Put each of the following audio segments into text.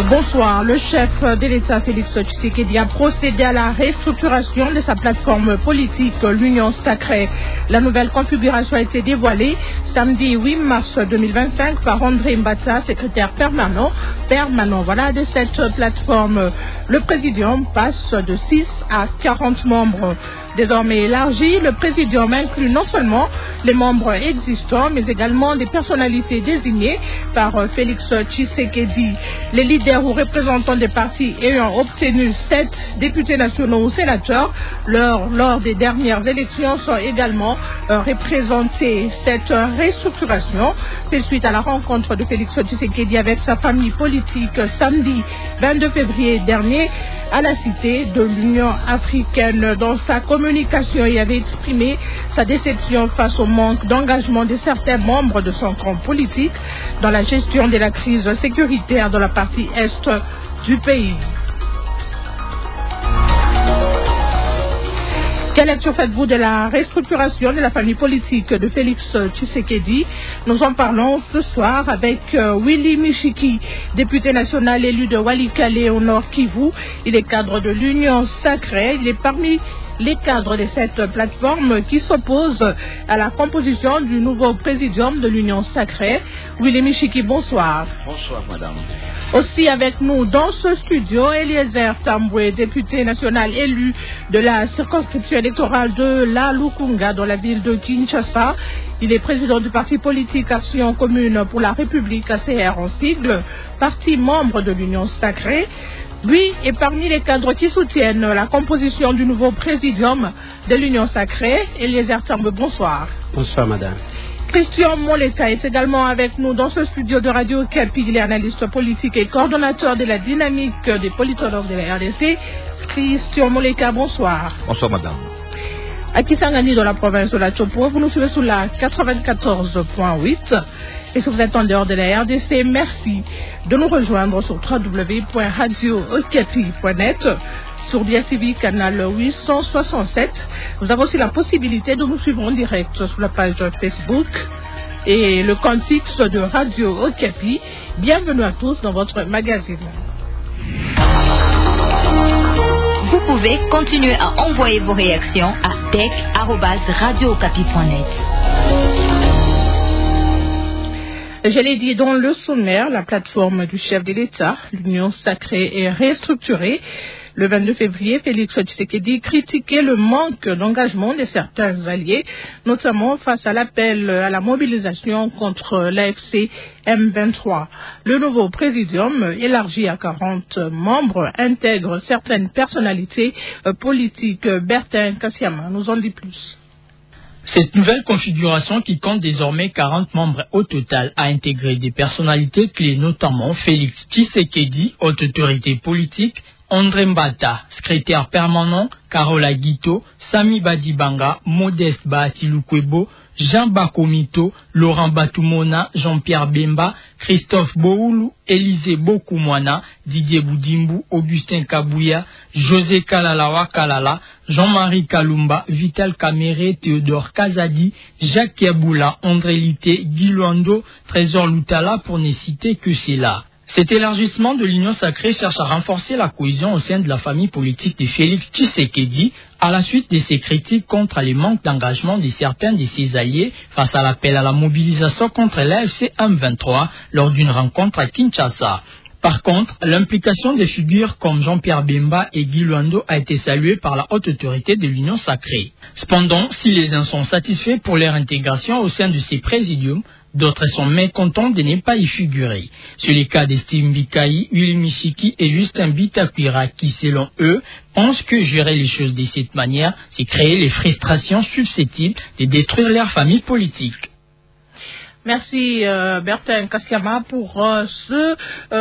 Bonsoir. Le chef de l'État, Félix Tshisekedi, a procédé à la restructuration de sa plateforme politique, l'Union Sacrée. La nouvelle configuration a été dévoilée samedi 8 mars 2025 par André Mbata, secrétaire permanent de cette plateforme. Le présidium passe de 6 à 40 membres. Désormais élargi, le présidium inclut non seulement les membres existants, mais également des personnalités désignées par Félix Tshisekedi. Les leaders ou représentants des partis ayant obtenu 7 députés nationaux ou sénateurs lors des dernières élections sont également représentés. Cette restructuration fait suite à la rencontre de Félix Tshisekedi avec sa famille politique samedi 22 février dernier à la Cité de l'Union africaine. Dans sa communication, il avait exprimé sa déception face au manque d'engagement de certains membres de son camp politique dans la gestion de la crise sécuritaire dans la partie est du pays. Quelle lecture faites-vous de la restructuration de la famille politique de Félix Tshisekedi? Nous en parlons ce soir avec Willy Mishiki, député national élu de Walikale au Nord Kivu. Il est cadre de l'Union Sacrée. Il est parmi les cadres de cette plateforme qui s'oppose à la composition du nouveau présidium de l'Union Sacrée. Willy Mishiki, bonsoir. Bonsoir, madame. Aussi avec nous dans ce studio, Eliezer Tambwe, député national élu de la circonscription électorale de la Lukunga dans la ville de Kinshasa. Il est président du parti politique Action commune pour la République, ACR en sigle, parti membre de l'Union Sacrée. Lui est parmi les cadres qui soutiennent la composition du nouveau présidium de l'Union Sacrée. Eliezer Tambwe, bonsoir. Bonsoir, madame. Christian Moleka est également avec nous dans ce studio de Radio Kapi. Il est analyste politique et coordonnateur de la dynamique des politologues de la RDC. Christian Moleka, bonsoir. Bonsoir, madame. À Kisangani, dans la province de la Chopo, vous nous suivez sous la 94.8. Et si vous êtes en dehors de la RDC, merci de nous rejoindre sur www.radiookapi.net. Sur DSTV, canal 867. Vous avez aussi la possibilité de nous suivre en direct sur la page Facebook et le compte fixe de Radio Okapi. Bienvenue à tous dans votre magazine. Vous pouvez continuer à envoyer vos réactions à tech@radiookapi.net. Je l'ai dit dans le sommaire, la plateforme du chef de l'État, l'Union Sacrée, est restructurée. Le 22 février, Félix Tshisekedi critiquait le manque d'engagement de certains alliés, notamment face à l'appel à la mobilisation contre l'AFC M23. Le nouveau présidium, élargi à 40 membres, intègre certaines personnalités politiques. Bertin Kassiama nous en dit plus. Cette nouvelle configuration, qui compte désormais 40 membres au total, a intégré des personnalités clés, notamment Félix Tshisekedi, haute autorité politique, André Mbata, secrétaire permanent, Carola Guito, Sami Badibanga, Modeste Bahati-Lukwebo, Jean Bakomito, Laurent Batumona, Jean-Pierre Bemba, Christophe Boulou, Élisée Bokoumwana, Didier Boudimbu, Augustin Kabouya, José Kalalawa Kalala, Jean-Marie Kalumba, Vital Kamere, Théodore Kazadi, Jacques Yaboula, André Lité, Guy Luando, Trésor Loutala, pour ne citer que cela. Cet élargissement de l'Union Sacrée cherche à renforcer la cohésion au sein de la famille politique de Félix Tshisekedi à la suite de ses critiques contre les manques d'engagement de certains de ses alliés face à l'appel à la mobilisation contre l'AFC M23 lors d'une rencontre à Kinshasa. Par contre, l'implication des figures comme Jean-Pierre Bemba et Guy Luando a été saluée par la haute autorité de l'Union Sacrée. Cependant, si les uns sont satisfaits pour leur intégration au sein de ces présidiums, d'autres sont mécontents de ne pas y figurer. C'est le cas d'Estime Bikaï, Willy Mishiki et Justin Bitakwira qui, selon eux, pensent que gérer les choses de cette manière, c'est créer les frustrations susceptibles de détruire leur famille politique. Merci Bertin Kassiama pour ce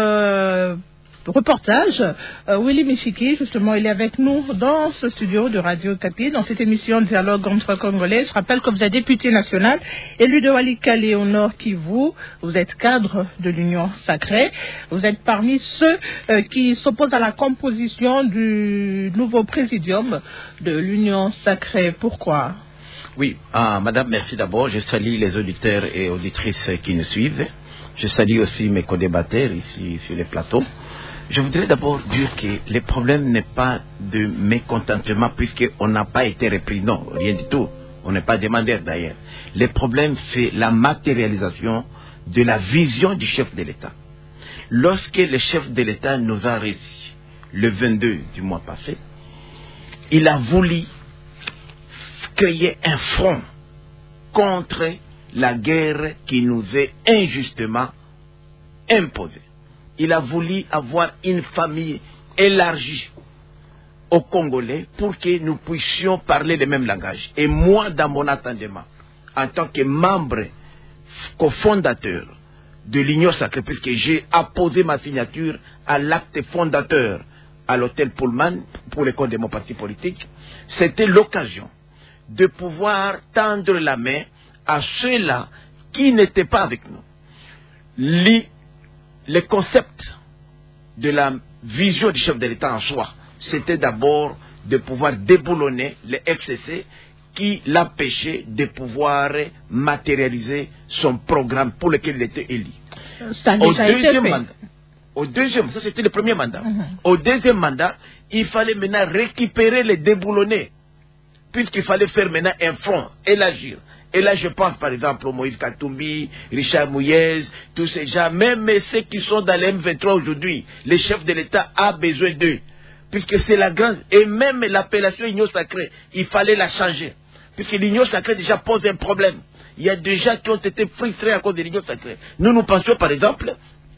reportage. Willy Mishiki, justement, il est avec nous dans ce studio de Radio Kapi, dans cette émission Dialogue entre Congolais. Je rappelle que vous êtes député national, élu de Walikale au Nord Kivu. Vous êtes cadre de l'Union Sacrée. Vous êtes parmi ceux qui s'opposent à la composition du nouveau présidium de l'Union Sacrée. Pourquoi? Oui, madame, merci d'abord. Je salue les auditeurs et auditrices qui nous suivent. Je salue aussi mes co-débatteurs ici sur les plateaux. Je voudrais d'abord dire que le problème n'est pas de mécontentement puisqu'on n'a pas été repris. Non, rien du tout. On n'est pas demandeur d'ailleurs. Le problème, c'est la matérialisation de la vision du chef de l'État. Lorsque le chef de l'État nous a reçus le 22 du mois passé, il a voulu créer un front contre la guerre qui nous est injustement imposée. Il a voulu avoir une famille élargie aux Congolais pour que nous puissions parler le même langage. Et moi, dans mon attendement, en tant que membre cofondateur de l'Union sacrée, puisque j'ai apposé ma signature à l'acte fondateur à l'hôtel Pullman pour le compte de mon parti politique, c'était l'occasion de pouvoir tendre la main à ceux-là qui n'étaient pas avec nous. Le concept de la vision du chef de l'État en soi, c'était d'abord de pouvoir déboulonner le FCC qui l'empêchait de pouvoir matérialiser son programme pour lequel il était élu. Ça a déjà été fait. Au deuxième, ça c'était le premier mandat. Au deuxième mandat, il fallait maintenant récupérer les déboulonnés, puisqu'il fallait faire maintenant un front et l'agir. Et là, je pense par exemple au Moïse Katumbi, Richard Mouyez, tous ces gens, même ceux qui sont dans les M23 aujourd'hui, le chef de l'État a besoin d'eux, puisque c'est la grande, et même l'appellation Union sacrée, il fallait la changer, puisque l'Union sacrée déjà pose un problème. Il y a des gens qui ont été frustrés à cause de l'Union sacrée. Nous pensions par exemple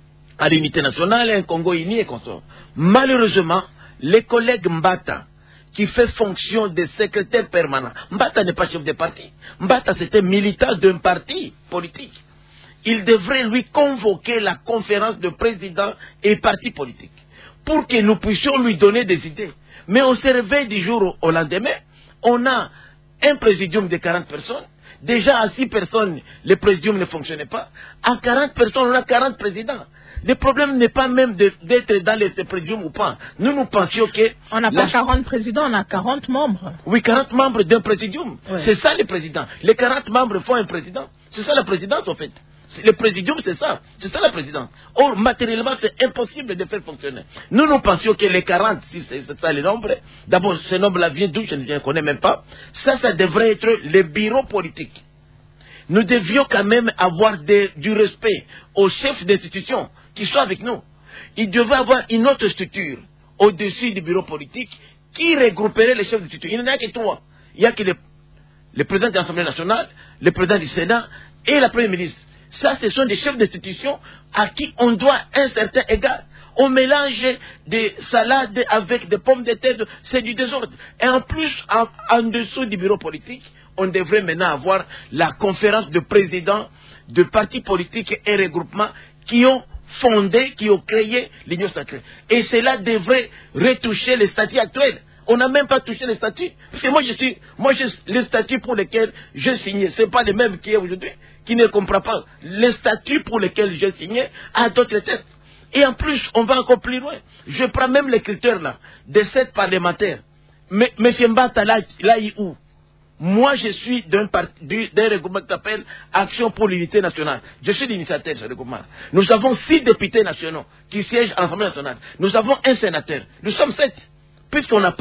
à l'unité nationale, à un Congo uni et consort. Malheureusement, les collègues Mbata, qui fait fonction de secrétaire permanent. Mbata n'est pas chef de parti. Mbata, c'était militant d'un parti politique. Il devrait lui convoquer la conférence de présidents et partis politiques pour que nous puissions lui donner des idées. Mais on se réveille du jour au lendemain, on a un présidium de 40 personnes. Déjà à 6 personnes, le présidium ne fonctionnait pas. À 40 personnes, on a 40 présidents. Le problème n'est pas même d'être dans ce présidium ou pas. Nous pensions que... On n'a pas 40 présidents, on a 40 membres. Oui, 40 membres d'un présidium. Ouais. C'est ça le président. Les 40 membres font un président. C'est ça la présidence en fait. Le présidium, c'est ça. C'est ça la présidence. Or, matériellement, c'est impossible de faire fonctionner. Nous pensions que les 40, si c'est ça le nombre, d'abord, ce nombre-là vient d'où, je ne connais même pas. Ça devrait être le bureau politique. Nous devions quand même avoir du respect aux chefs d'institution qui sont avec nous. Il devait avoir une autre structure au-dessus du bureau politique qui regrouperait les chefs d'institution. Il n'y en a que 3. Il n'y a que le président de l'Assemblée nationale, le président du Sénat et la première ministre. Ça, ce sont des chefs d'institution à qui on doit un certain égard. On mélange des salades avec des pommes de terre, c'est du désordre. Et en plus, en dessous du bureau politique, on devrait maintenant avoir la conférence de présidents de partis politiques et regroupements qui ont fondé, qui ont créé l'Union sacrée. Et cela devrait retoucher les statuts actuels. On n'a même pas touché les statuts. Parce que moi, les statuts pour lesquels j'ai signé, ce n'est pas les mêmes qu'il y a aujourd'hui, qui ne comprend pas. Les statuts pour lesquels j'ai signé à d'autres textes. Et en plus, on va encore plus loin. Je prends même les critères là, des 7 parlementaires. Mais M. Mbata, là, il est où? Moi, je suis d'un regroupement qui s'appelle Action pour l'unité nationale. Je suis l'initiateur de ce regroupement. Nous avons 6 députés nationaux qui siègent à l'Assemblée nationale. Nous avons un sénateur. Nous sommes 7. Puisqu'on n'a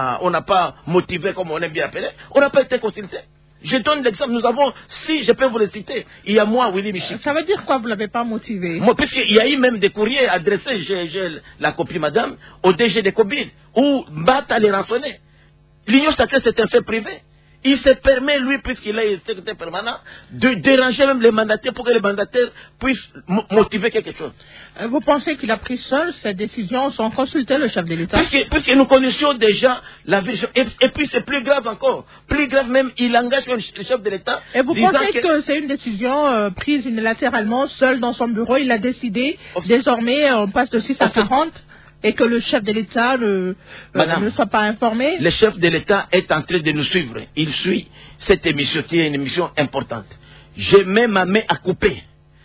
pas motivé, comme on aime bien appeler, on n'a pas été consulté. Je donne l'exemple. Nous avons 6, je peux vous les citer. Il y a moi, Willy Michel. Ça veut dire quoi, vous ne l'avez pas motivé? Moi, puisqu'il y a eu même des courriers adressés, j'ai la copie, madame, au DG des Covid, où Mbata les rançonnait. L'Union sacrée, c'est un fait privé. Il se permet, lui, puisqu'il est secrétaire permanent, de déranger même les mandataires pour que les mandataires puissent motiver quelque chose. Vous pensez qu'il a pris seul cette décision sans consulter le chef de l'État? Puisque nous connaissions déjà la vision. Et puis c'est plus grave encore. Plus grave même, il engage le chef de l'État. Et vous pensez que c'est une décision prise unilatéralement, seul dans son bureau? Il a décidé, désormais, on passe de 6 à 40 et que le chef de l'État ne soit pas informé? Le chef de l'État est en train de nous suivre. Il suit cette émission qui est une émission importante. J'ai même ma main à couper.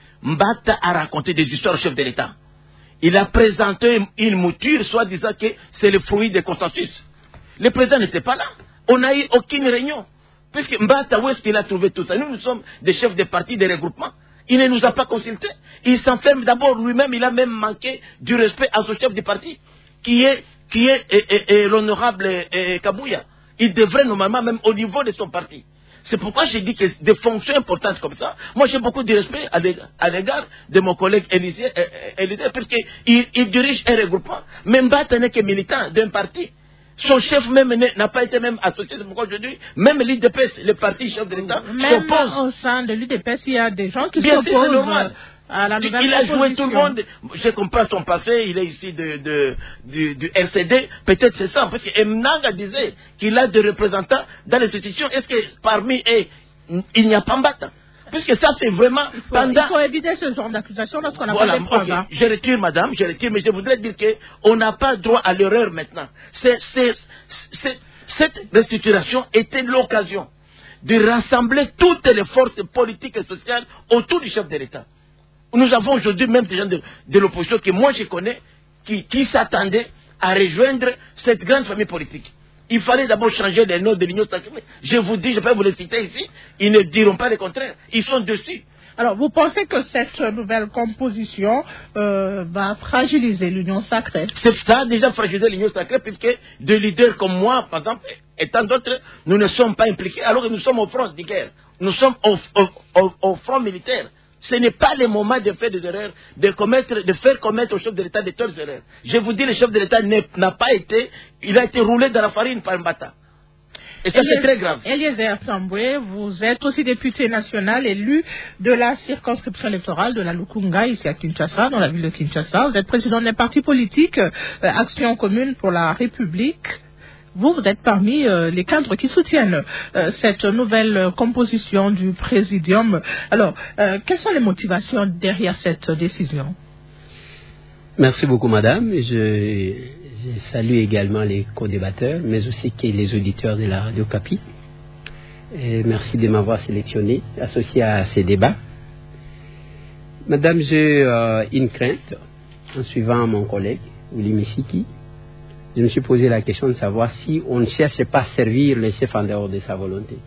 Mbata a raconté des histoires au chef de l'État. Il a présenté une mouture, soi-disant que c'est le fruit des consensus. Le président n'était pas là. On n'a eu aucune réunion. Puisque Mbata, où est-ce qu'il a trouvé tout ça? Nous sommes des chefs de partis, des regroupements. Il ne nous a pas consultés. Il s'enferme d'abord lui-même, il a même manqué du respect à son chef du parti, qui est l'honorable Kabouya. Il devrait normalement, même au niveau de son parti. C'est pourquoi j'ai dit que des fonctions importantes comme ça, moi j'ai beaucoup de respect à l'égard de mon collègue Élisée, puisqu'il dirige un regroupement. Même Mbata n'est que militant d'un parti. Son chef même n'a pas été même associé, c'est pourquoi je dis, même l'UDPS, le parti chef de l'État, s'oppose. Même au sein de l'UDPS, il y a des gens qui s'opposent à la nouvelle il a joué tout le monde. Je comprends son passé, il est ici du RCD. Peut-être c'est ça, parce que Mnanga disait qu'il a des représentants dans les institutions. Est-ce que parmi eux, il n'y a pas Mbata? Puisque ça, c'est vraiment il faut éviter ce genre d'accusation lorsqu'on n'a pas de preuves. Okay. Je retire, madame, mais je voudrais dire qu'on n'a pas droit à l'erreur maintenant. Cette restructuration était l'occasion de rassembler toutes les forces politiques et sociales autour du chef de l'État. Nous avons aujourd'hui même des gens de l'opposition que moi je connais qui s'attendaient à rejoindre cette grande famille politique. Il fallait d'abord changer les noms de l'Union sacrée. Je vous dis, je peux vous les citer ici, ils ne diront pas le contraire. Ils sont dessus. Alors, vous pensez que cette nouvelle composition va fragiliser l'Union sacrée? Ça a déjà fragilisé l'Union sacrée, puisque des leaders comme moi, par exemple, et tant d'autres, nous ne sommes pas impliqués, alors que nous sommes au front de guerre. Nous sommes au front militaire. Ce n'est pas le moment de faire des erreurs, de faire commettre au chef de l'État de telles erreurs. Je vous dis, le chef de l'État n'a pas été, il a été roulé dans la farine par Mbata. Et ça, c'est très grave. Eliezer Tamboué, vous êtes aussi député national élu de la circonscription électorale de la Lukunga, ici à Kinshasa, dans la ville de Kinshasa. Vous êtes président d'un parti politique, Action commune pour la République. Vous êtes parmi les cadres qui soutiennent cette nouvelle composition du présidium. Alors, quelles sont les motivations derrière cette décision? Merci beaucoup, madame. Je salue également les co-débatteurs, mais aussi les auditeurs de la Radio Kapi. Et merci de m'avoir sélectionné, associé à ces débats. Madame, j'ai une crainte, en suivant mon collègue, Willy Missiki. Je me suis posé la question de savoir si on ne cherche pas à servir le chef en dehors de sa volonté.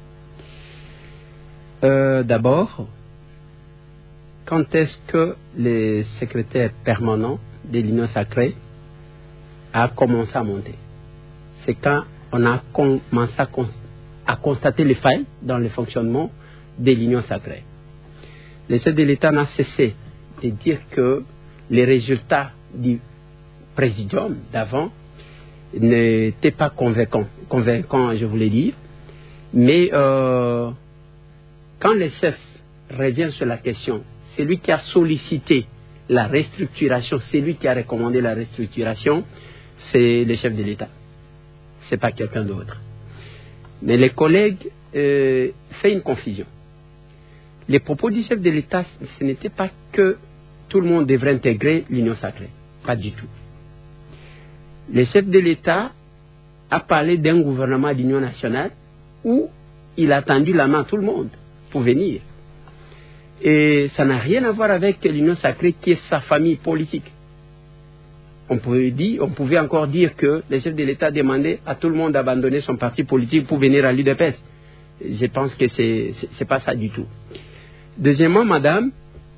D'abord, quand est-ce que le secrétaire permanent de l'Union sacrée a commencé à monter? C'est quand on a commencé à constater les failles dans le fonctionnement de l'Union sacrée. Le chef de l'État n'a cessé de dire que les résultats du présidium d'avant n'étaient pas convaincants, je voulais dire. Mais quand le chef revient sur la question, c'est lui qui a sollicité la restructuration, c'est lui qui a recommandé la restructuration, c'est le chef de l'État. Ce n'est pas quelqu'un d'autre. Mais les collègues font une confusion. Les propos du chef de l'État, ce n'était pas que tout le monde devrait intégrer l'Union sacrée. Pas du tout. Le chef de l'État a parlé d'un gouvernement d'union nationale où il a tendu la main à tout le monde pour venir. Et ça n'a rien à voir avec l'Union sacrée qui est sa famille politique. On pouvait encore dire que le chef de l'État demandait à tout le monde d'abandonner son parti politique pour venir à l'UDPS. Je pense que c'est pas ça du tout. Deuxièmement, madame,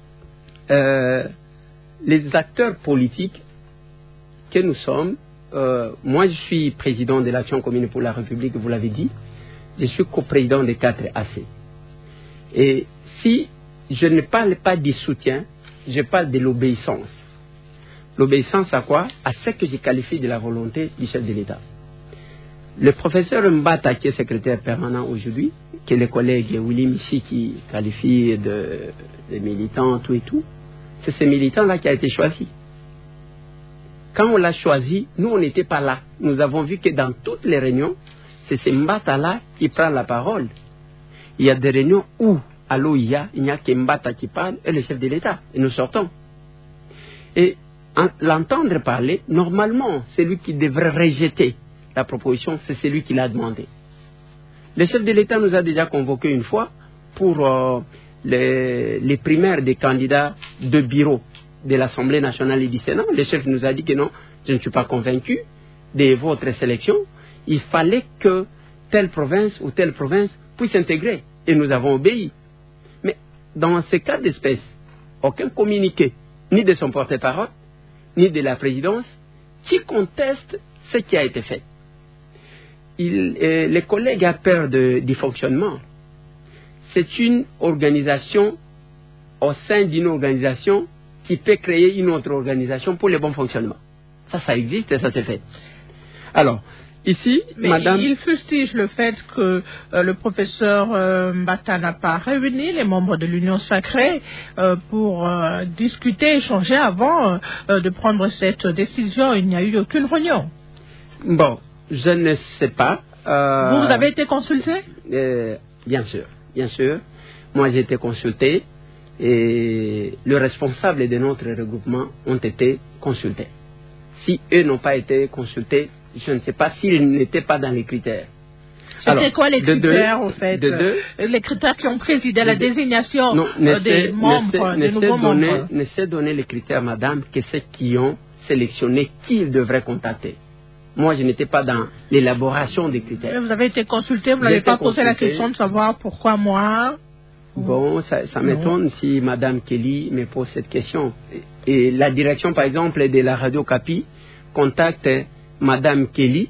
les acteurs politiques que nous sommes, moi je suis président de l'Action commune pour la République, vous l'avez dit, je suis coprésident des 4AC. Et si je ne parle pas du soutien, je parle de l'obéissance. L'obéissance à quoi? À ce que je qualifie de la volonté du chef de l'État. Le professeur Mbata, qui est secrétaire permanent aujourd'hui, que les collègues Willy ici qui qualifie de militants, tout et tout, c'est ce militant-là qui a été choisi. Quand on l'a choisi, nous on n'était pas là. Nous avons vu que dans toutes les réunions, c'est ce Mbata-là qui prend la parole. Il y a des réunions où, à l'OIA, il n'y a que Mbata qui parle et le chef de l'État. Et nous sortons. Et l'entendre parler, normalement, celui qui devrait rejeter la proposition, c'est celui qui l'a demandé. Le chef de l'État nous a déjà convoqué une fois pour les primaires des candidats de bureau de l'Assemblée nationale et du Sénat. Le chef nous a dit que non, je ne suis pas convaincu de votre sélection. Il fallait que telle province ou telle province puisse s'intégrer. Et nous avons obéi. Mais dans ce cas d'espèce, aucun communiqué, ni de son porte-parole, ni de la présidence, qui conteste ce qui a été fait. Les collègues ont peur du fonctionnement. C'est une organisation au sein d'une organisation qui peut créer une autre organisation pour le bon fonctionnement. Ça existe et ça s'est fait. Alors, ici, mais madame... il fustige le fait que le professeur Mbata n'a pas réuni les membres de l'Union sacrée pour discuter, échanger avant de prendre cette décision. Il n'y a eu aucune réunion. Bon, je ne sais pas. Vous avez été consulté? Bien sûr, bien sûr. Moi, j'ai été consulté et le responsable de notre regroupement ont été consultés. Si eux n'ont pas été consultés, je ne sais pas s'ils n'étaient pas dans les critères. C'était quoi les critères, en fait? Les critères qui ont présidé à la désignation des membres, des nouveaux membres. Ne sait donner les critères, madame, que ceux qui ont sélectionné qui ils devraient contacter. Moi, je n'étais pas dans l'élaboration des critères. Mais vous avez été consulté, vous n'avez pas posé la question de savoir pourquoi moi? Bon, ça m'étonne si madame Kelly me pose cette question. Et la direction, par exemple, de la Radio Capi contacte madame Kelly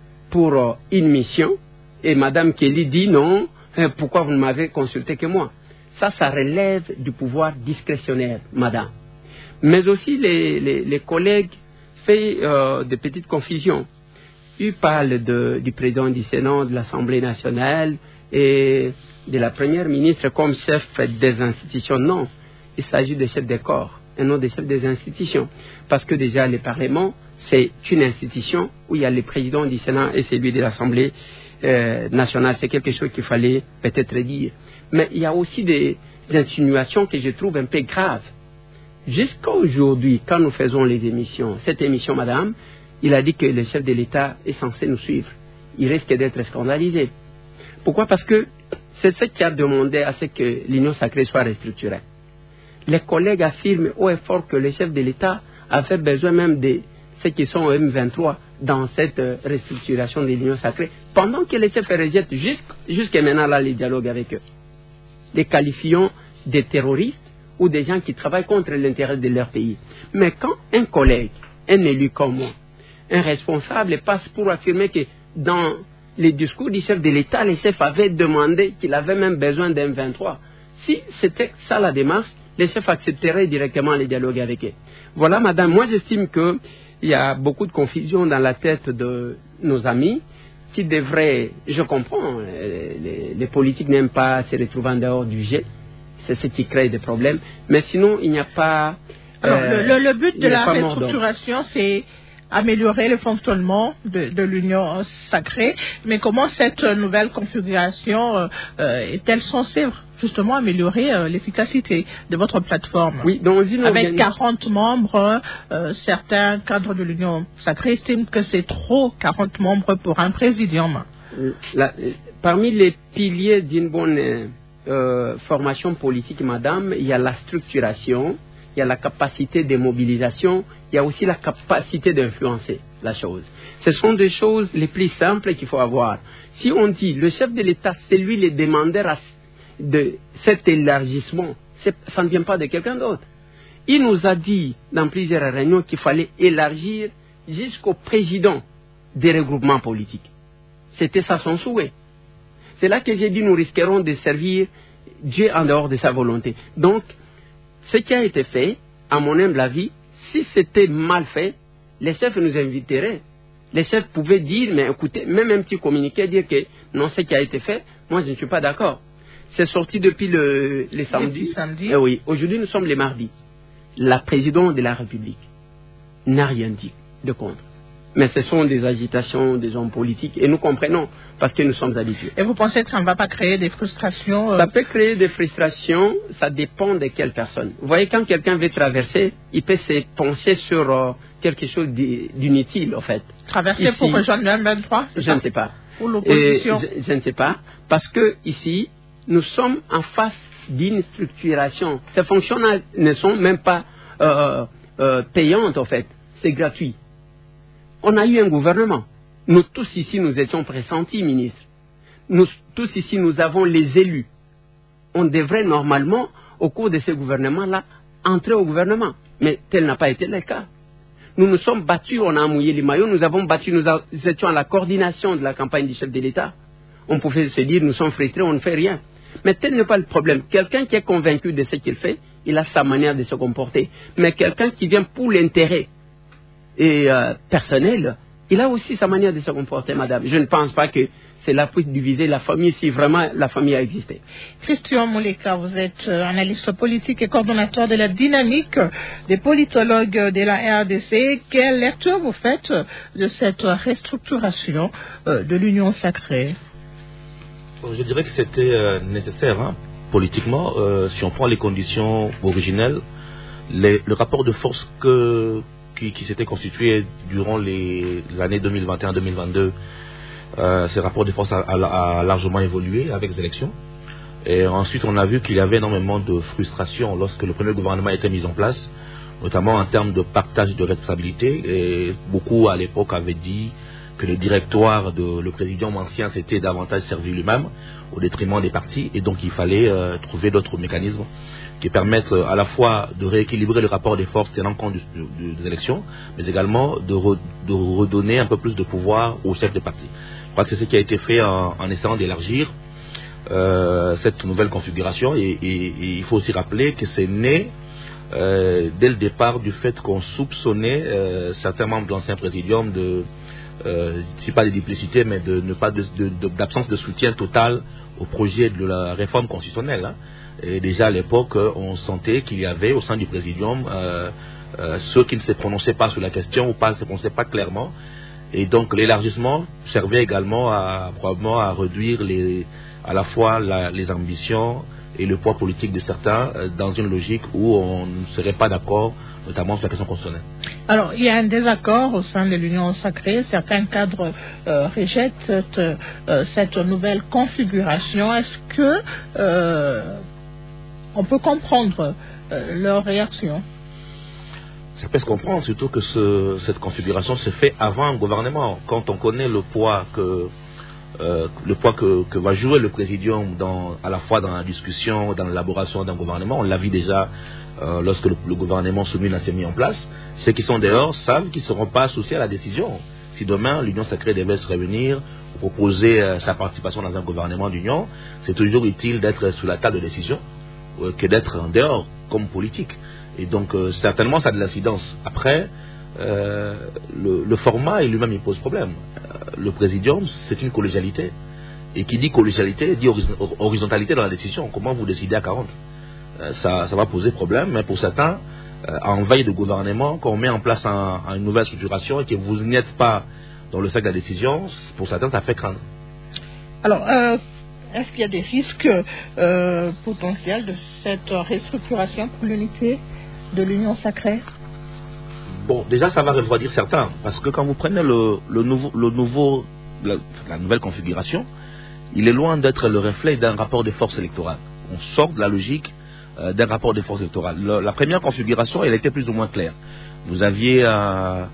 pour une mission et madame Kelly dit non, pourquoi vous ne m'avez consulté que moi? Ça relève du pouvoir discrétionnaire, madame. Mais aussi les collègues font de petites confusions. Ils parlent du président du Sénat, de l'Assemblée nationale et de la première ministre comme chef des institutions. Non, il s'agit de chefs des corps et non des chefs des institutions. Parce que déjà le Parlement, c'est une institution où il y a le président du Sénat et celui de l'Assemblée nationale. C'est quelque chose qu'il fallait peut-être dire. Mais il y a aussi des insinuations que je trouve un peu graves. Jusqu'à aujourd'hui, quand nous faisons les émissions, cette émission, madame, il a dit que le chef de l'État est censé nous suivre. Il risque d'être scandalisé. Pourquoi? Parce que c'est ce qui a demandé à ce que l'Union sacrée soit restructurée. Les collègues affirment haut et fort que le chef de l'État avait besoin même de ceux qui sont au M23 dans cette restructuration de l'Union sacrée, pendant que les chefs rejettent jusqu'à maintenant là, les dialogues avec eux. Les qualifiant de terroristes ou des gens qui travaillent contre l'intérêt de leur pays. Mais quand un collègue, un élu comme moi, un responsable passe pour affirmer que dans les discours du chef de l'État, les chefs avaient demandé qu'il avait même besoin d'un 23. Si c'était ça la démarche, les chefs accepteraient directement les dialogues avec eux. Voilà, madame, moi j'estime qu'il y a beaucoup de confusion dans la tête de nos amis qui devraient, je comprends, les politiques n'aiment pas se retrouver en dehors du jeu, c'est ce qui crée des problèmes, mais sinon il n'y a pas... Alors, le but de la restructuration, c'est améliorer le fonctionnement de l'Union sacrée. Mais comment cette nouvelle configuration est-elle censée justement améliorer l'efficacité de votre plateforme? Oui, avec 40 membres, certains cadres de l'Union sacrée estiment que c'est trop, 40 membres pour un présidium. Parmi les piliers d'une bonne formation politique, madame, il y a la structuration, il y a la capacité de mobilisation, il y a aussi la capacité d'influencer la chose. Ce sont des choses les plus simples qu'il faut avoir. Si on dit le chef de l'État, c'est lui le demandeur de cet élargissement, ça ne vient pas de quelqu'un d'autre. Il nous a dit dans plusieurs réunions qu'il fallait élargir jusqu'au président des regroupements politiques. C'était ça son souhait. C'est là que j'ai dit nous risquerons de servir Dieu en dehors de sa volonté. Donc, ce qui a été fait, à mon humble avis, si c'était mal fait, les chefs nous inviteraient. Les chefs pouvaient dire, mais écoutez, même un petit communiqué, dire que non, ce qui a été fait, moi je ne suis pas d'accord. C'est sorti depuis le samedi. Samedi. Oui, aujourd'hui nous sommes les mardis. La présidente de la République n'a rien dit de contre. Mais ce sont des agitations des hommes politiques et nous comprenons parce que nous sommes habitués. Et vous pensez que ça ne va pas créer des frustrations Ça peut créer des frustrations, ça dépend de quelle personne. Vous voyez, quand quelqu'un veut traverser, il peut se pencher sur quelque chose d'inutile, en fait. Traverser ici, pour rejoindre le M23 Je ne sais pas. Ou l'opposition je ne sais pas. Parce que ici, nous sommes en face d'une structuration. Ces fonctions ne sont même pas payantes, en fait. C'est gratuit. On a eu un gouvernement. Nous tous ici, nous étions pressentis, ministre. Nous tous ici, nous avons les élus. On devrait normalement au cours de ces gouvernements-là, entrer au gouvernement. Mais tel n'a pas été le cas. Nous nous sommes battus, on a mouillé les maillots, nous avons battu, nous étions à la coordination de la campagne du chef de l'État. On pouvait se dire, nous sommes frustrés, on ne fait rien. Mais tel n'est pas le problème. Quelqu'un qui est convaincu de ce qu'il fait, il a sa manière de se comporter. Mais quelqu'un qui vient pour l'intérêt personnel, il a aussi sa manière de se comporter, madame. Je ne pense pas que cela puisse diviser la famille si vraiment la famille a existé. Christian Mouleka, vous êtes analyste politique et coordonnateur de la dynamique des politologues de la RDC. Quelle lecture vous faites de cette restructuration de l'Union sacrée? Je dirais que c'était nécessaire, politiquement. Si on prend les conditions originelles, le rapport de force qui s'était constitué durant l'année 2021-2022, ce rapport de force a largement évolué avec les élections. Et ensuite, on a vu qu'il y avait énormément de frustration lorsque le premier gouvernement a été mis en place, notamment en termes de partage de responsabilités. Et beaucoup, à l'époque, avaient dit que le directoire le présidium ancien s'était davantage servi lui-même au détriment des partis. Et donc, il fallait trouver d'autres mécanismes qui permettent à la fois de rééquilibrer le rapport des forces tenant compte des élections, mais également de redonner un peu plus de pouvoir aux chefs de parti. Je crois que c'est ce qui a été fait en essayant d'élargir cette nouvelle configuration. Et il faut aussi rappeler que c'est né dès le départ du fait qu'on soupçonnait certains membres de l'ancien présidium si pas de duplicité, mais d'absence de soutien total au projet de la réforme constitutionnelle. Et déjà à l'époque, on sentait qu'il y avait au sein du présidium ceux qui ne se prononçaient pas sur la question ou ne se prononçaient pas clairement. Et donc l'élargissement servait également probablement à réduire à la fois les ambitions et le poids politique de certains dans une logique où on ne serait pas d'accord, notamment sur la question constitutionnelle. Alors, il y a un désaccord au sein de l'Union sacrée. Certains cadres rejettent cette nouvelle configuration. Est-ce que on peut comprendre leur réaction? Ça peut se comprendre, surtout que cette configuration se fait avant un gouvernement. Quand on connaît le poids que va jouer le présidium à la fois dans la discussion, dans l'élaboration d'un gouvernement, on l'a vu déjà lorsque le gouvernement soumis s'est mis en place. Ceux qui sont dehors savent qu'ils ne seront pas associés à la décision. Si demain l'Union sacrée devait se réunir pour proposer sa participation dans un gouvernement d'union, c'est toujours utile d'être sous la table de décision que d'être en dehors comme politique. Et donc certainement ça a de l'incidence. Après, le format lui-même il pose problème. Le présidium, c'est une collégialité. Et qui dit collégialité dit horizontalité dans la décision. Comment vous décidez à 40 ? Ça va poser problème, mais pour certains, en veille de gouvernement, quand on met en place une nouvelle structuration et que vous n'êtes pas dans le sac de la décision, pour certains ça fait craindre. Alors, est-ce qu'il y a des risques potentiels de cette restructuration pour l'unité de l'Union sacrée? Bon, déjà ça va refroidir certains, parce que quand vous prenez la nouvelle configuration, il est loin d'être le reflet d'un rapport de force électorale. On sort de la logique d'un rapport de force électorale. La première configuration, elle était plus ou moins claire. Vous aviez un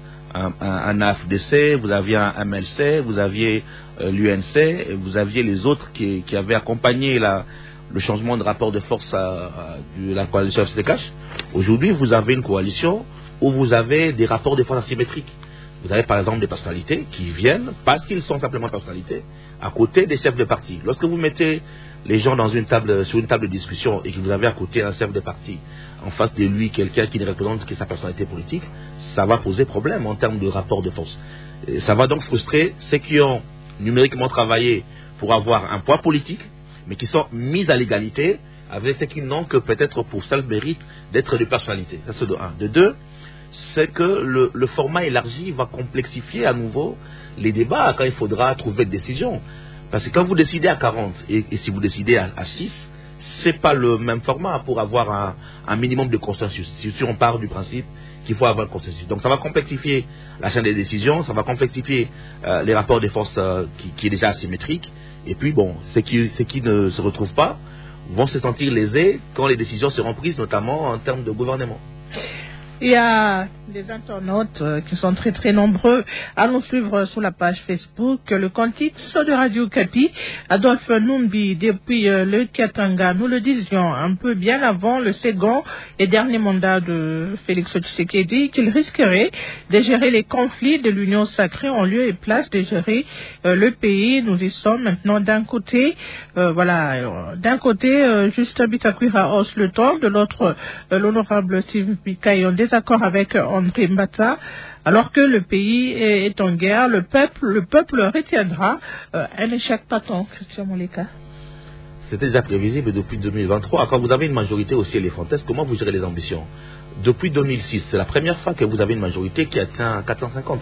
AFDC, vous aviez un MLC, vous aviez l'UNC, vous aviez les autres qui avaient accompagné le changement de rapport de force de la coalition FCDCACH. Aujourd'hui, vous avez une coalition où vous avez des rapports de force asymétriques. Vous avez par exemple des personnalités qui viennent, parce qu'ils sont simplement personnalités, à côté des chefs de parti. Lorsque vous mettez les gens sur une table de discussion et que vous avez à côté un chef de parti, en face de lui quelqu'un qui ne représente que sa personnalité politique, ça va poser problème en termes de rapport de force. Et ça va donc frustrer ceux qui ont numériquement travaillé pour avoir un poids politique, mais qui sont mis à l'égalité avec ceux qui n'ont que peut-être pour seul mérite d'être des personnalités. Ça c'est de un. De deux, c'est que le format élargi va complexifier à nouveau les débats quand il faudra trouver des décisions. Parce que quand vous décidez à 40 et si vous décidez à 6, c'est pas le même format pour avoir un minimum de consensus. Si on part du principe qu'il faut avoir un consensus. Donc ça va complexifier la chaîne des décisions, ça va complexifier les rapports des forces qui est déjà asymétrique. Et puis bon, ceux qui ne se retrouvent pas vont se sentir lésés quand les décisions seront prises, notamment en termes de gouvernement. Il y a des internautes qui sont très très nombreux à nous suivre sur la page Facebook. Le candidat de Radio Okapi, Adolphe Numbi, depuis le Katanga, nous le disions un peu bien avant le second et dernier mandat de Félix Tshisekedi, qu'il risquerait de gérer les conflits de l'Union sacrée en lieu et place de gérer le pays. Nous y sommes maintenant d'un côté, Justin Bitakwira hausse le ton, de l'autre, l'honorable Steve Bikaï en désaccord avec André Mbata. Alors que le pays est en guerre, le peuple retiendra un échec patent. Christian Moleka. C'était déjà prévisible depuis 2023. Quand vous avez une majorité aussi éléphantesque, comment vous gérez les ambitions? Depuis 2006, c'est la première fois que vous avez une majorité qui atteint 450.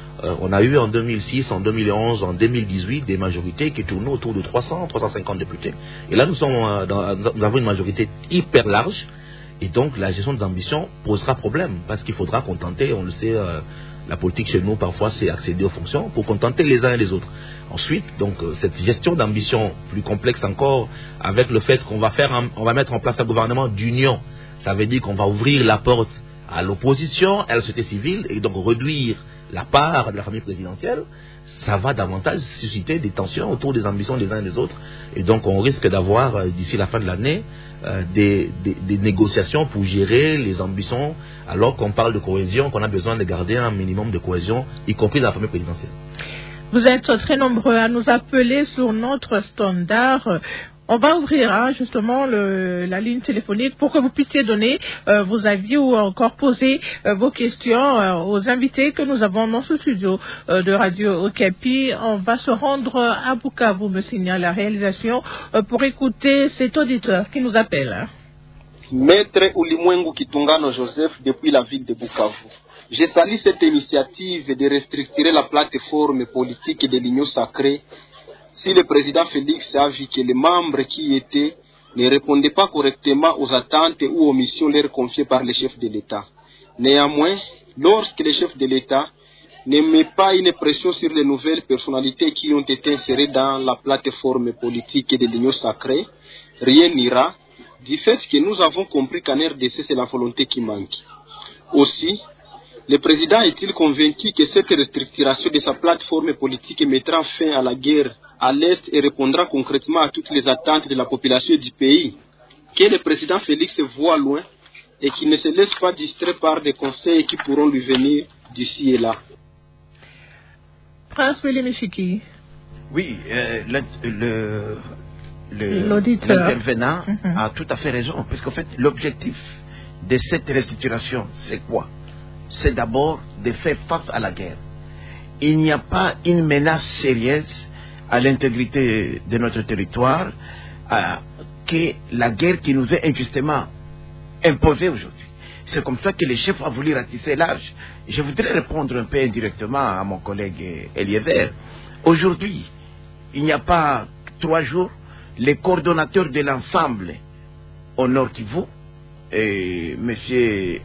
On a eu en 2006, en 2011, en 2018 des majorités qui tournaient autour de 300, 350 députés. Et là, nous avons une majorité hyper large. Et donc, la gestion des ambitions posera problème, parce qu'il faudra contenter, on le sait, la politique chez nous, parfois, c'est accéder aux fonctions pour contenter les uns et les autres. Ensuite, donc, cette gestion d'ambition plus complexe encore, avec le fait qu'on va mettre en place un gouvernement d'union, ça veut dire qu'on va ouvrir la porte à l'opposition, à la société civile, et donc réduire la part de la famille présidentielle, ça va davantage susciter des tensions autour des ambitions des uns et des autres. Et donc, on risque d'avoir, d'ici la fin de l'année, des négociations pour gérer les ambitions, alors qu'on parle de cohésion, qu'on a besoin de garder un minimum de cohésion, y compris dans la famille présidentielle. Vous êtes très nombreux à nous appeler sur notre standard. On va ouvrir justement la ligne téléphonique pour que vous puissiez donner vos avis ou encore poser vos questions aux invités que nous avons dans ce studio de Radio Okapi. On va se rendre à Bukavu, me signale la réalisation, pour écouter cet auditeur qui nous appelle. Maître Ulimwengu Kitungano Joseph depuis la ville de Bukavu. Je salue cette initiative de restructurer la plateforme politique de l'Union sacrée. Si le président Félix a vu que les membres qui y étaient ne répondaient pas correctement aux attentes ou aux missions leur confiées par le chef de l'État. Néanmoins, lorsque le chef de l'État ne met pas une pression sur les nouvelles personnalités qui ont été insérées dans la plateforme politique de l'Union sacrée, rien n'ira, du fait que nous avons compris qu'en RDC, c'est la volonté qui manque. Aussi, le président est-il convaincu que cette restructuration de sa plateforme politique mettra fin à la guerre à l'Est et répondra concrètement à toutes les attentes de la population du pays? Que le président Félix voit loin et qu'il ne se laisse pas distraire par des conseils qui pourront lui venir d'ici et là. Prince William Chiki. Oui, l'intervenant a tout à fait raison, parce qu'en fait, l'objectif de cette restructuration, c'est quoi? C'est d'abord de faire face à la guerre. Il n'y a pas une menace sérieuse à l'intégrité de notre territoire que la guerre qui nous est injustement imposée aujourd'hui. C'est comme ça que le chef a voulu ratisser large. Je voudrais répondre un peu indirectement à mon collègue Eliezer. Aujourd'hui, il n'y a pas 3 jours, les coordonnateurs de l'ensemble au Nord Kivu, monsieur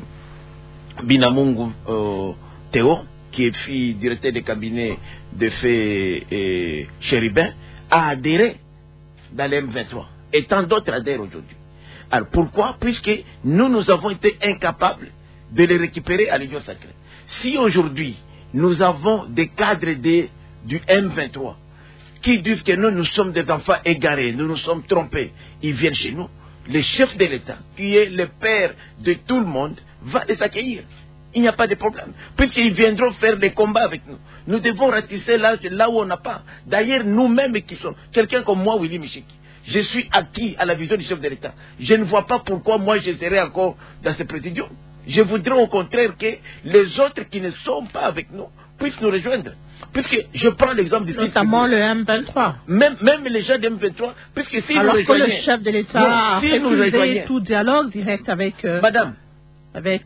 Binamungu Théo, qui est fille directeur de cabinet de fait Chéribin, a adhéré dans l'M23. Et tant d'autres adhèrent aujourd'hui. Alors pourquoi? Puisque nous avons été incapables de les récupérer à l'Union sacrée. Si aujourd'hui, nous avons des cadres du M23 qui disent que nous sommes des enfants égarés, nous nous sommes trompés, ils viennent chez nous, le chef de l'État, qui est le père de tout le monde, va les accueillir. Il n'y a pas de problème, puisqu'ils viendront faire des combats avec nous. Nous devons ratisser là où on n'a pas. D'ailleurs, nous-mêmes qui sommes, quelqu'un comme moi, Willy Michiki, je suis acquis à la vision du chef de l'État. Je ne vois pas pourquoi moi je serai encore dans ce présidium. Je voudrais au contraire que les autres qui ne sont pas avec nous puissent nous rejoindre. Puisque je prends l'exemple du notamment le M23. Même les gens de M23, puisque si alors nous rejoignons, que le chef de l'État a refusé tout dialogue direct avec Madame, avec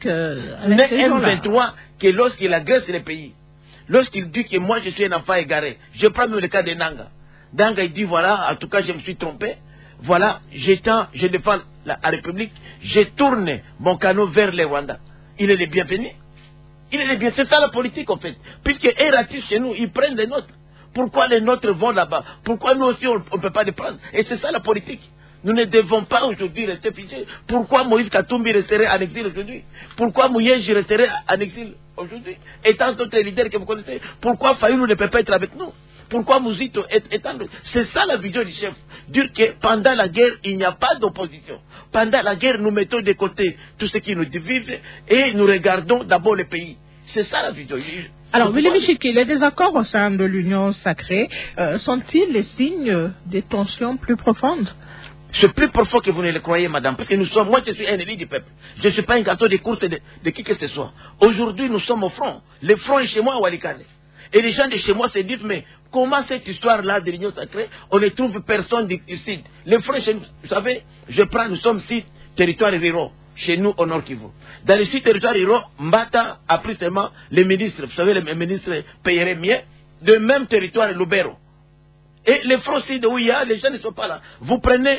M23 que lorsqu'il agresse les pays, lorsqu'il dit que moi je suis un enfant égaré, je prends même le cas de Nanga. Nanga il dit voilà, en tout cas je me suis trompé, voilà, je défends la République, je tourne mon canot vers le Rwanda. Il est le bienvenu. Il est le bienvenu. C'est ça la politique en fait. Puisque eux ratissent chez nous, ils prennent les nôtres. Pourquoi les nôtres vont là-bas? Pourquoi nous aussi on ne peut pas les prendre? Et c'est ça la politique. Nous ne devons pas aujourd'hui rester figés. Pourquoi Moïse Katumbi resterait en exil aujourd'hui? Pourquoi Mouyenji resterait en exil aujourd'hui? Et tant d'autres leaders que vous connaissez. Pourquoi Fayoulou ne peut pas être avec nous? Pourquoi Mouzito est en... C'est ça la vision du chef. Dire que pendant la guerre, il n'y a pas d'opposition. Pendant la guerre, nous mettons de côté tout ce qui nous divise et nous regardons d'abord le pays. C'est ça la vision. Alors, Willy Michiki, les désaccords au sein de l'Union sacrée sont-ils les signes des tensions plus profondes? C'est plus profond que vous ne le croyez, madame. Parce que nous sommes, moi je suis un élu du peuple. Je ne suis pas un gâteau de course de qui que ce soit. Aujourd'hui, nous sommes au front. Le front est chez moi à Walikane. Et les gens de chez moi se disent, mais comment cette histoire-là de l'Union sacrée, on ne trouve personne ici. Le front est chez nous. Vous savez, nous sommes 6 territoires ruraux. Chez nous, au Nord Kivu. Dans les 6 territoires ruraux, Mbata a pris seulement les ministres. Vous savez, les ministres paieraient mieux. De même territoire, Lubero. Et les fronts sud où il y a, les gens ne sont pas là. Vous prenez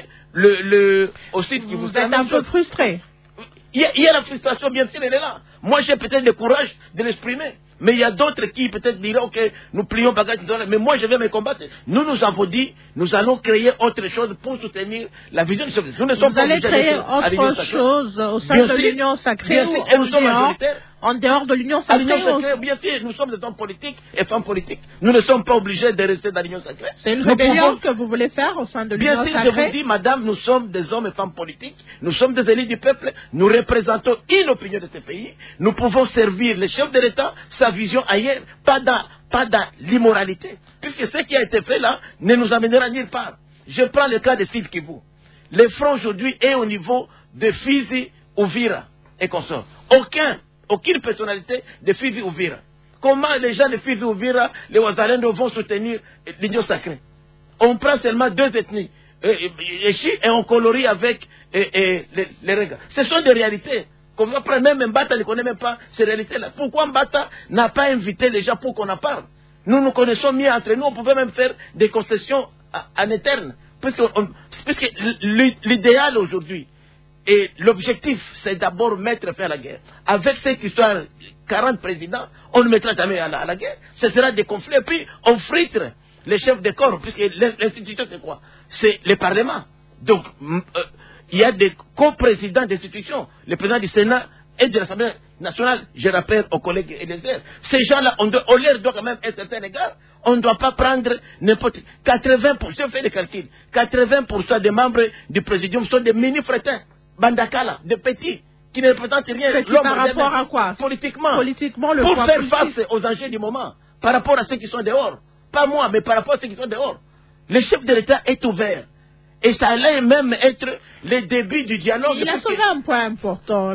au site qui vous êtes un peu frustré. Il y a la frustration, bien sûr, elle est là. Moi, j'ai peut-être le courage de l'exprimer. Mais il y a d'autres qui peut-être diront que nous plions bagage, mais moi je vais me combattre. Nous avons dit, nous allons créer autre chose pour soutenir la vision du chef. Nous ne sommes pas obligés créer autre chose au sein de l'Union sacrée ou nous sommes majoritaires. En dehors de l'Union sacrée. Bien sûr, nous sommes des hommes politiques et femmes politiques. Nous ne sommes pas obligés de rester dans l'Union sacrée. C'est une rébellion que vous voulez faire au sein de l'Union sacrée. Bien sûr, je vous dis, madame, nous sommes des hommes et femmes politiques. Nous sommes des élus du peuple. Nous représentons une opinion de ce pays. Nous pouvons servir les chefs de l'État, sa vision ailleurs, pas dans l'immoralité. Puisque ce qui a été fait là ne nous amènera nulle part. Je prends le cas de Sud Kivu. Le front aujourd'hui est au niveau de Fizi, Uvira et consorts. Aucune personnalité de Fizi Uvira. Comment les gens de Fizi Uvira, les Wazalendo vont soutenir l'Union sacrée? On prend seulement 2 ethnies, et on colorie avec les Rega. Ce sont des réalités. Comme après, même Mbata ne connaît même pas ces réalités-là. Pourquoi Mbata n'a pas invité les gens pour qu'on en parle? Nous nous connaissons mieux entre nous, on pouvait même faire des concessions en interne. Puisque l'idéal aujourd'hui, et l'objectif, c'est d'abord mettre fin à la guerre. Avec cette histoire, 40 présidents, on ne mettra jamais à la guerre. Ce sera des conflits. Et puis, on fritre les chefs de corps, puisque l'institution, c'est quoi? C'est le Parlement. Donc, il y a des co-présidents d'institutions. Le président du Sénat et de l'Assemblée nationale, je rappelle aux collègues Eliezer. Ces gens-là, on leur doit quand même un certain égard. On ne doit pas prendre n'importe... 80%, je fais des calculs, 80% des membres du présidium sont des mini-frétins. Bandakala, des petits, qui ne représentent rien. Par rapport à quoi? Politiquement, le pour faire face aux enjeux du moment, par rapport à ceux qui sont dehors. Pas moi, mais par rapport à ceux qui sont dehors. Le chef de l'État est ouvert. Et ça allait même être le début du dialogue. Il a soulevé un point important.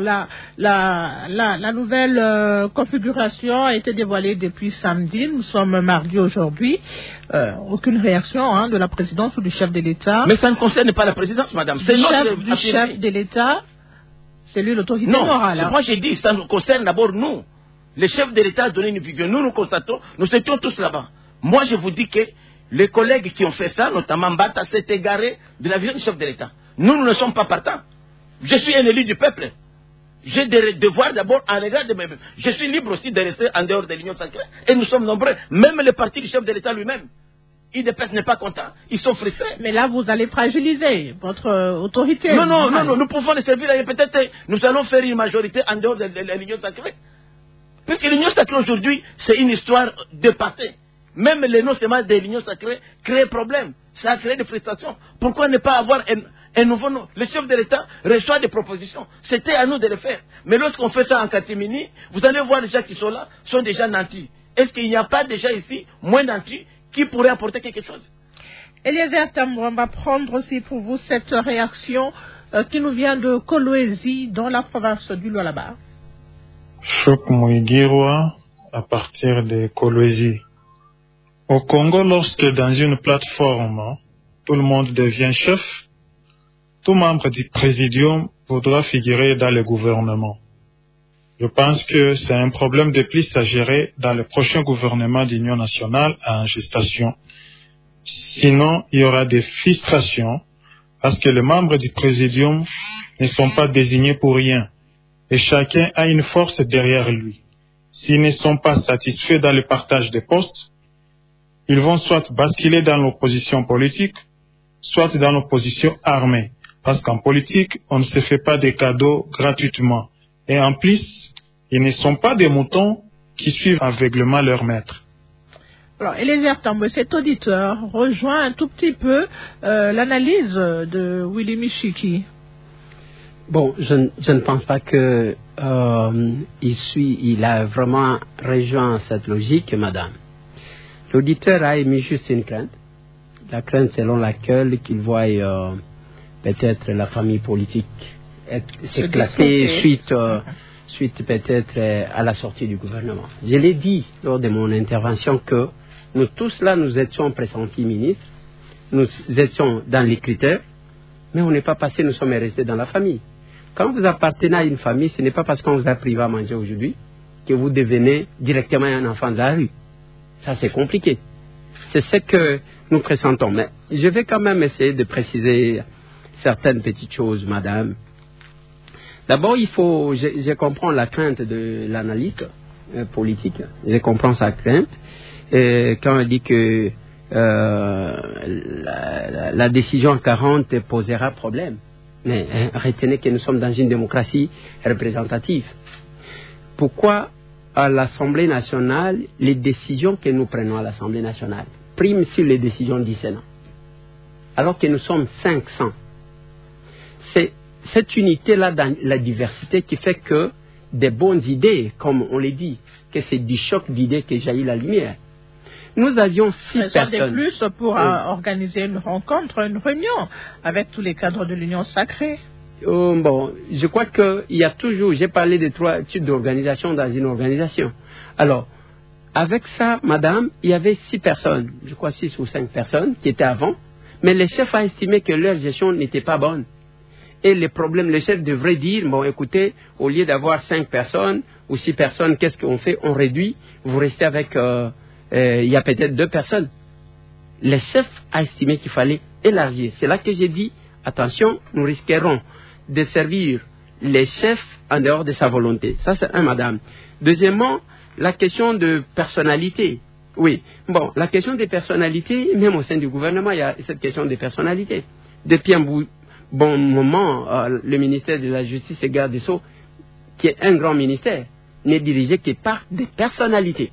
La nouvelle configuration a été dévoilée depuis samedi. Nous sommes mardi aujourd'hui. Aucune réaction de la présidence ou du chef de l'État. Mais ça ne concerne pas la présidence, madame. C'est du chef de l'État. C'est lui l'autorité morale. Non, moi j'ai dit, ça nous concerne d'abord nous. Le chef de l'État a donné une vision. Nous constatons, nous étions tous là-bas. Moi je vous dis que les collègues qui ont fait ça, notamment Mbata, s'est égaré de la vision du chef de l'État. Nous ne sommes pas partants. Je suis un élu du peuple. J'ai des devoirs d'abord en regard de moi-même. Je suis libre aussi de rester en dehors de l'Union sacrée. Et nous sommes nombreux. Même le parti du chef de l'État lui-même. IDPS n'est pas content. Ils sont frustrés. Mais là, vous allez fragiliser votre autorité. Non, nous pouvons les servir. Peut-être nous allons faire une majorité en dehors de l'Union sacrée. Puisque l'Union sacrée aujourd'hui, c'est une histoire de passé. Même le nom seulement de l'Union sacrée crée problème. Ça a créé des frustrations. Pourquoi ne pas avoir un nouveau nom? Le chef de l'État reçoit des propositions. C'était à nous de le faire. Mais lorsqu'on fait ça en catimini, vous allez voir les gens qui sont là, sont déjà nantis. Est-ce qu'il n'y a pas déjà ici moins nantis qui pourraient apporter quelque chose? Eliezer Tambou, on va prendre aussi pour vous cette réaction qui nous vient de Kolwezi dans la province du Lualaba. Choc Mouigirwa à partir de Kolwezi. Au Congo, lorsque dans une plateforme, tout le monde devient chef, tout membre du présidium voudra figurer dans le gouvernement. Je pense que c'est un problème de plus à gérer dans le prochain gouvernement d'Union nationale en gestation. Sinon, il y aura des frustrations parce que les membres du présidium ne sont pas désignés pour rien et chacun a une force derrière lui. S'ils ne sont pas satisfaits dans le partage des postes, ils vont soit basculer dans l'opposition politique, soit dans l'opposition armée. Parce qu'en politique, on ne se fait pas des cadeaux gratuitement. Et en plus, ils ne sont pas des moutons qui suivent aveuglément leur maître. Alors, Eliezer Tambwe, cet auditeur rejoint un tout petit peu l'analyse de Willy Michiki. Bon, je ne pense pas que il a vraiment rejoint cette logique, madame. L'auditeur a émis juste une crainte. La crainte selon laquelle qu'il voit peut-être la famille politique s'éclater suite peut-être à la sortie du gouvernement. Je l'ai dit lors de mon intervention que nous tous là, nous étions pressentis ministres, nous étions dans les critères, mais on n'est pas passé, nous sommes restés dans la famille. Quand vous appartenez à une famille, ce n'est pas parce qu'on vous a privé à manger aujourd'hui que vous devenez directement un enfant de la rue. Ça, c'est compliqué. C'est ce que nous pressentons. Mais je vais quand même essayer de préciser certaines petites choses, madame. D'abord, je comprends la crainte de l'analyste politique. Je comprends sa crainte. Quand elle dit que la décision 40 posera problème. Mais retenez que nous sommes dans une démocratie représentative. Pourquoi à l'Assemblée nationale, les décisions que nous prenons à l'Assemblée nationale priment sur les décisions du Sénat, alors que nous sommes 500? C'est cette unité-là dans la diversité qui fait que des bonnes idées, comme on l'a dit, que c'est du choc d'idées que jaillit la lumière. Nous avions 6 personnes. De plus pour organiser une rencontre, une réunion avec tous les cadres de l'Union sacrée. Bon, je crois qu'il y a toujours, j'ai parlé de 3 types d'organisation dans une organisation. Alors, avec ça, madame, il y avait 6 personnes, je crois 6 ou 5 personnes qui étaient avant, mais le chef a estimé que leur gestion n'était pas bonne. Et les problèmes, le chef devrait dire, bon, écoutez, au lieu d'avoir 5 personnes ou 6 personnes, qu'est-ce qu'on fait? On réduit, vous restez avec, il y a peut-être 2 personnes. Le chef a estimé qu'il fallait élargir. C'est là que j'ai dit, attention, nous risquerons de servir les chefs en dehors de sa volonté. Ça, c'est un, madame. Deuxièmement, la question de personnalité. Oui, bon, la question des personnalités, même au sein du gouvernement, il y a cette question des personnalités. Depuis un bon moment, le ministère de la Justice et Garde des Sceaux, qui est un grand ministère, n'est dirigé que par des personnalités.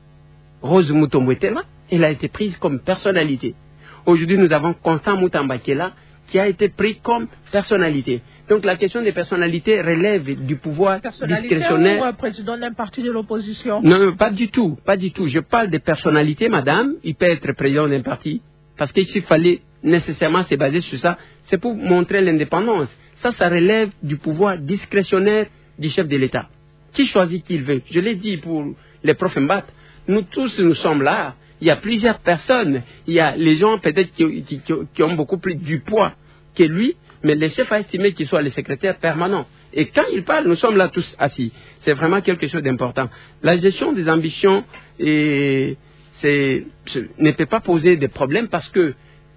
Rose Mutombo était là, elle a été prise comme personnalité. Aujourd'hui, nous avons Constant Mutamba qui est là, qui a été pris comme personnalité. Donc la question des personnalités relève du pouvoir discrétionnaire. Ou président d'un parti de l'opposition? Non, pas du tout, pas du tout. Je parle de personnalité, madame. Il peut être président d'un parti, parce qu'il fallait nécessairement se baser sur ça. C'est pour montrer l'indépendance. Ça relève du pouvoir discrétionnaire du chef de l'État. Qui choisit qui il veut? Je l'ai dit pour les profs Mbat. Nous tous, nous sommes là. Il y a plusieurs personnes. Il y a les gens peut-être qui ont beaucoup plus du poids que lui, mais le chef a estimé qu'il soit le secrétaire permanent. Et quand il parle, nous sommes là tous assis. C'est vraiment quelque chose d'important. La gestion des ambitions ne peut pas poser de problème parce que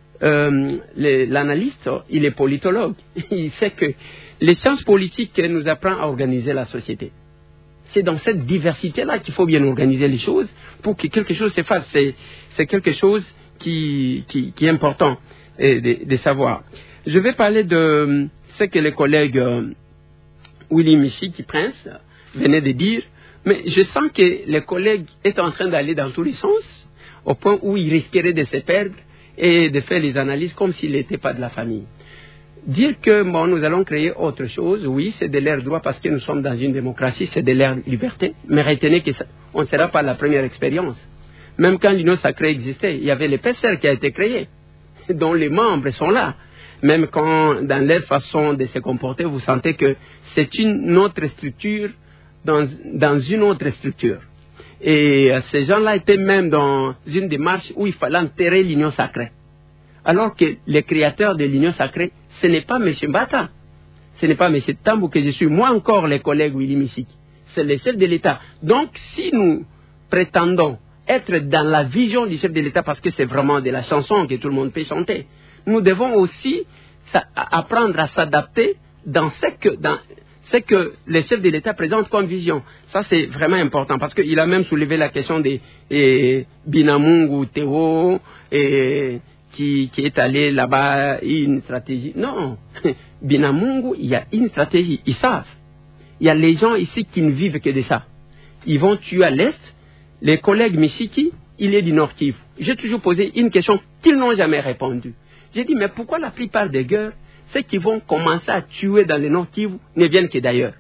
l'analyste, il est politologue. Il sait que les sciences politiques nous apprennent à organiser la société. C'est dans cette diversité-là qu'il faut bien organiser les choses pour que quelque chose se fasse. C'est quelque chose qui est important de savoir. Je vais parler de ce que les collègues Willy Michiki Prince venaient de dire, mais je sens que les collègues est en train d'aller dans tous les sens, au point où ils risqueraient de se perdre et de faire les analyses comme s'ils n'étaient pas de la famille. Dire que bon, nous allons créer autre chose, oui, c'est de leur droit parce que nous sommes dans une démocratie, c'est de leur liberté, mais retenez qu'on ne sera pas la première expérience. Même quand l'Union sacrée existait, il y avait le PCR qui a été créé, dont les membres sont là. Même quand, dans leur façon de se comporter, vous sentez que c'est une autre structure dans une autre structure. Et ces gens-là étaient même dans une démarche où il fallait enterrer l'Union sacrée. Alors que les créateurs de l'Union sacrée, ce n'est pas M. Mbata, ce n'est pas M. Tambwe que je suis, moi encore les collègues Willy Michiki, c'est le chef de l'État. Donc si nous prétendons être dans la vision du chef de l'État, parce que c'est vraiment de la chanson que tout le monde peut chanter, nous devons aussi apprendre à s'adapter dans ce que le chef de l'État présente comme vision. Ça, c'est vraiment important, parce qu'il a même soulevé la question des Binamungu, Théo, qui est allé là-bas, une stratégie. Non, Binamungu, il y a une stratégie. Ils savent. Il y a les gens ici qui ne vivent que de ça. Ils vont tuer à l'Est. Les collègues Mishiki, il est du Nord Kivu. J'ai toujours posé une question qu'ils n'ont jamais répondu. J'ai dit, mais pourquoi la plupart des guerres, ceux qui vont commencer à tuer dans le Nord Kivu ne viennent que d'ailleurs?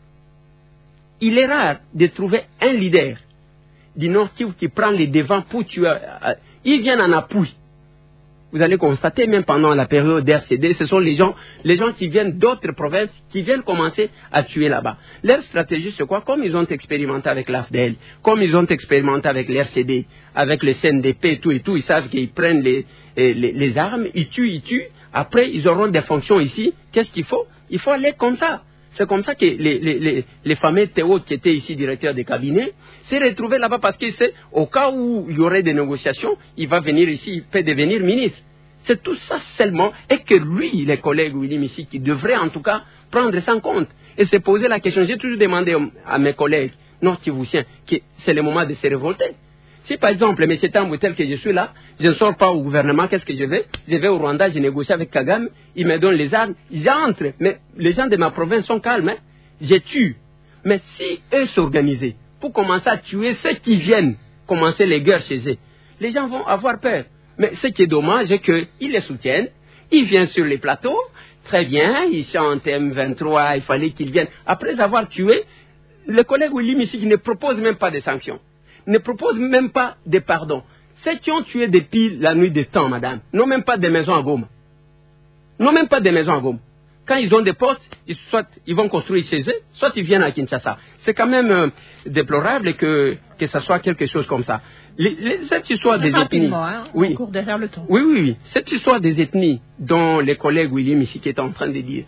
Il est rare de trouver un leader du Nord Kivu qui prend les devants pour tuer. Ils viennent en appui. Vous allez constater, même pendant la période d'RCD, ce sont les gens qui viennent d'autres provinces, qui viennent commencer à tuer là-bas. Leur stratégie, c'est quoi? Comme ils ont expérimenté avec l'AFDL, comme ils ont expérimenté avec l'RCD, avec le CNDP, tout et tout, ils savent qu'ils prennent les armes, ils tuent. Après, ils auront des fonctions ici. Qu'est-ce qu'il faut? Il faut aller comme ça. C'est comme ça que les fameux Théo qui étaient ici directeurs de cabinet s'est retrouvé là-bas parce qu'il sait, au cas où il y aurait des négociations, il va venir ici, il peut devenir ministre. C'est tout ça seulement, et que lui, les collègues Willy ici, qui devraient en tout cas prendre ça en compte et se poser la question. J'ai toujours demandé à mes collègues nord-kivusiens que c'est le moment de se révolter. Si par exemple, M. Tambou, tel que je suis là, je ne sors pas au gouvernement, qu'est-ce que je vais? Je vais au Rwanda, je négocie avec Kagame, il me donne les armes, j'entre. Mais les gens de ma province sont calmes, hein? Je tue. Mais si eux s'organisaient pour commencer à tuer ceux qui viennent commencer les guerres chez eux, les gens vont avoir peur. Mais ce qui est dommage, c'est qu'ils les soutiennent, ils viennent sur les plateaux, très bien, ils chantent M23, il fallait qu'ils viennent. Après avoir tué, le collègue Willy Missiki ne propose même pas de sanctions. Ne propose même pas de pardon. Ceux qui ont tué depuis la nuit des temps, madame, n'ont même pas de maisons à Goma. N'ont même pas de maisons à Goma. Quand ils ont des postes, soit ils vont construire chez eux, soit ils viennent à Kinshasa. C'est quand même déplorable que ça soit quelque chose comme ça. Cette histoire des ethnies... Hein, oui. On court derrière le temps. Oui. Cette histoire des ethnies dont les collègues William ici qui est en train de dire,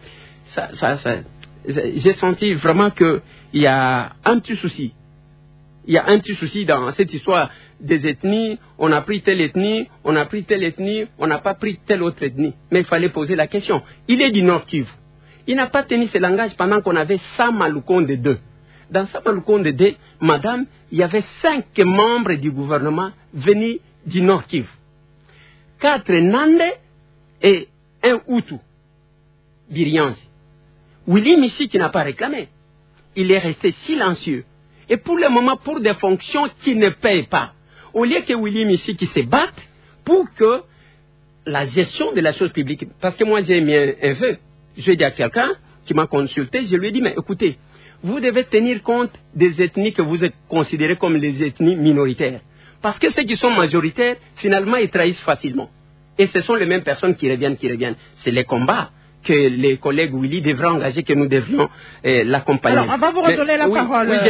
j'ai senti vraiment qu'il y a un petit souci. Il y a un petit souci dans cette histoire des ethnies. On a pris telle ethnie, on n'a pas pris telle autre ethnie. Mais il fallait poser la question. Il est du Nord Kivu. Il n'a pas tenu ce langage pendant qu'on avait Samalukonde 2. Dans Samalukonde 2, madame, il y avait 5 membres du gouvernement venus du Nord Kivu. 4 Nande et 1 Hutu. Birianzi. Willy Michi qui n'a pas réclamé. Il est resté silencieux. Et pour le moment, pour des fonctions qui ne payent pas, au lieu que William ici qui se batte pour que la gestion de la chose publique, parce que moi j'ai mis un vœu, je dis à quelqu'un qui m'a consulté, je lui ai dit, mais écoutez, vous devez tenir compte des ethnies que vous considérez comme les ethnies minoritaires. Parce que ceux qui sont majoritaires, finalement, ils trahissent facilement. Et ce sont les mêmes personnes qui reviennent. C'est les combats que les collègues Willy devraient engager, que nous devrions l'accompagner. Alors, on va vous redonner la parole. Oui,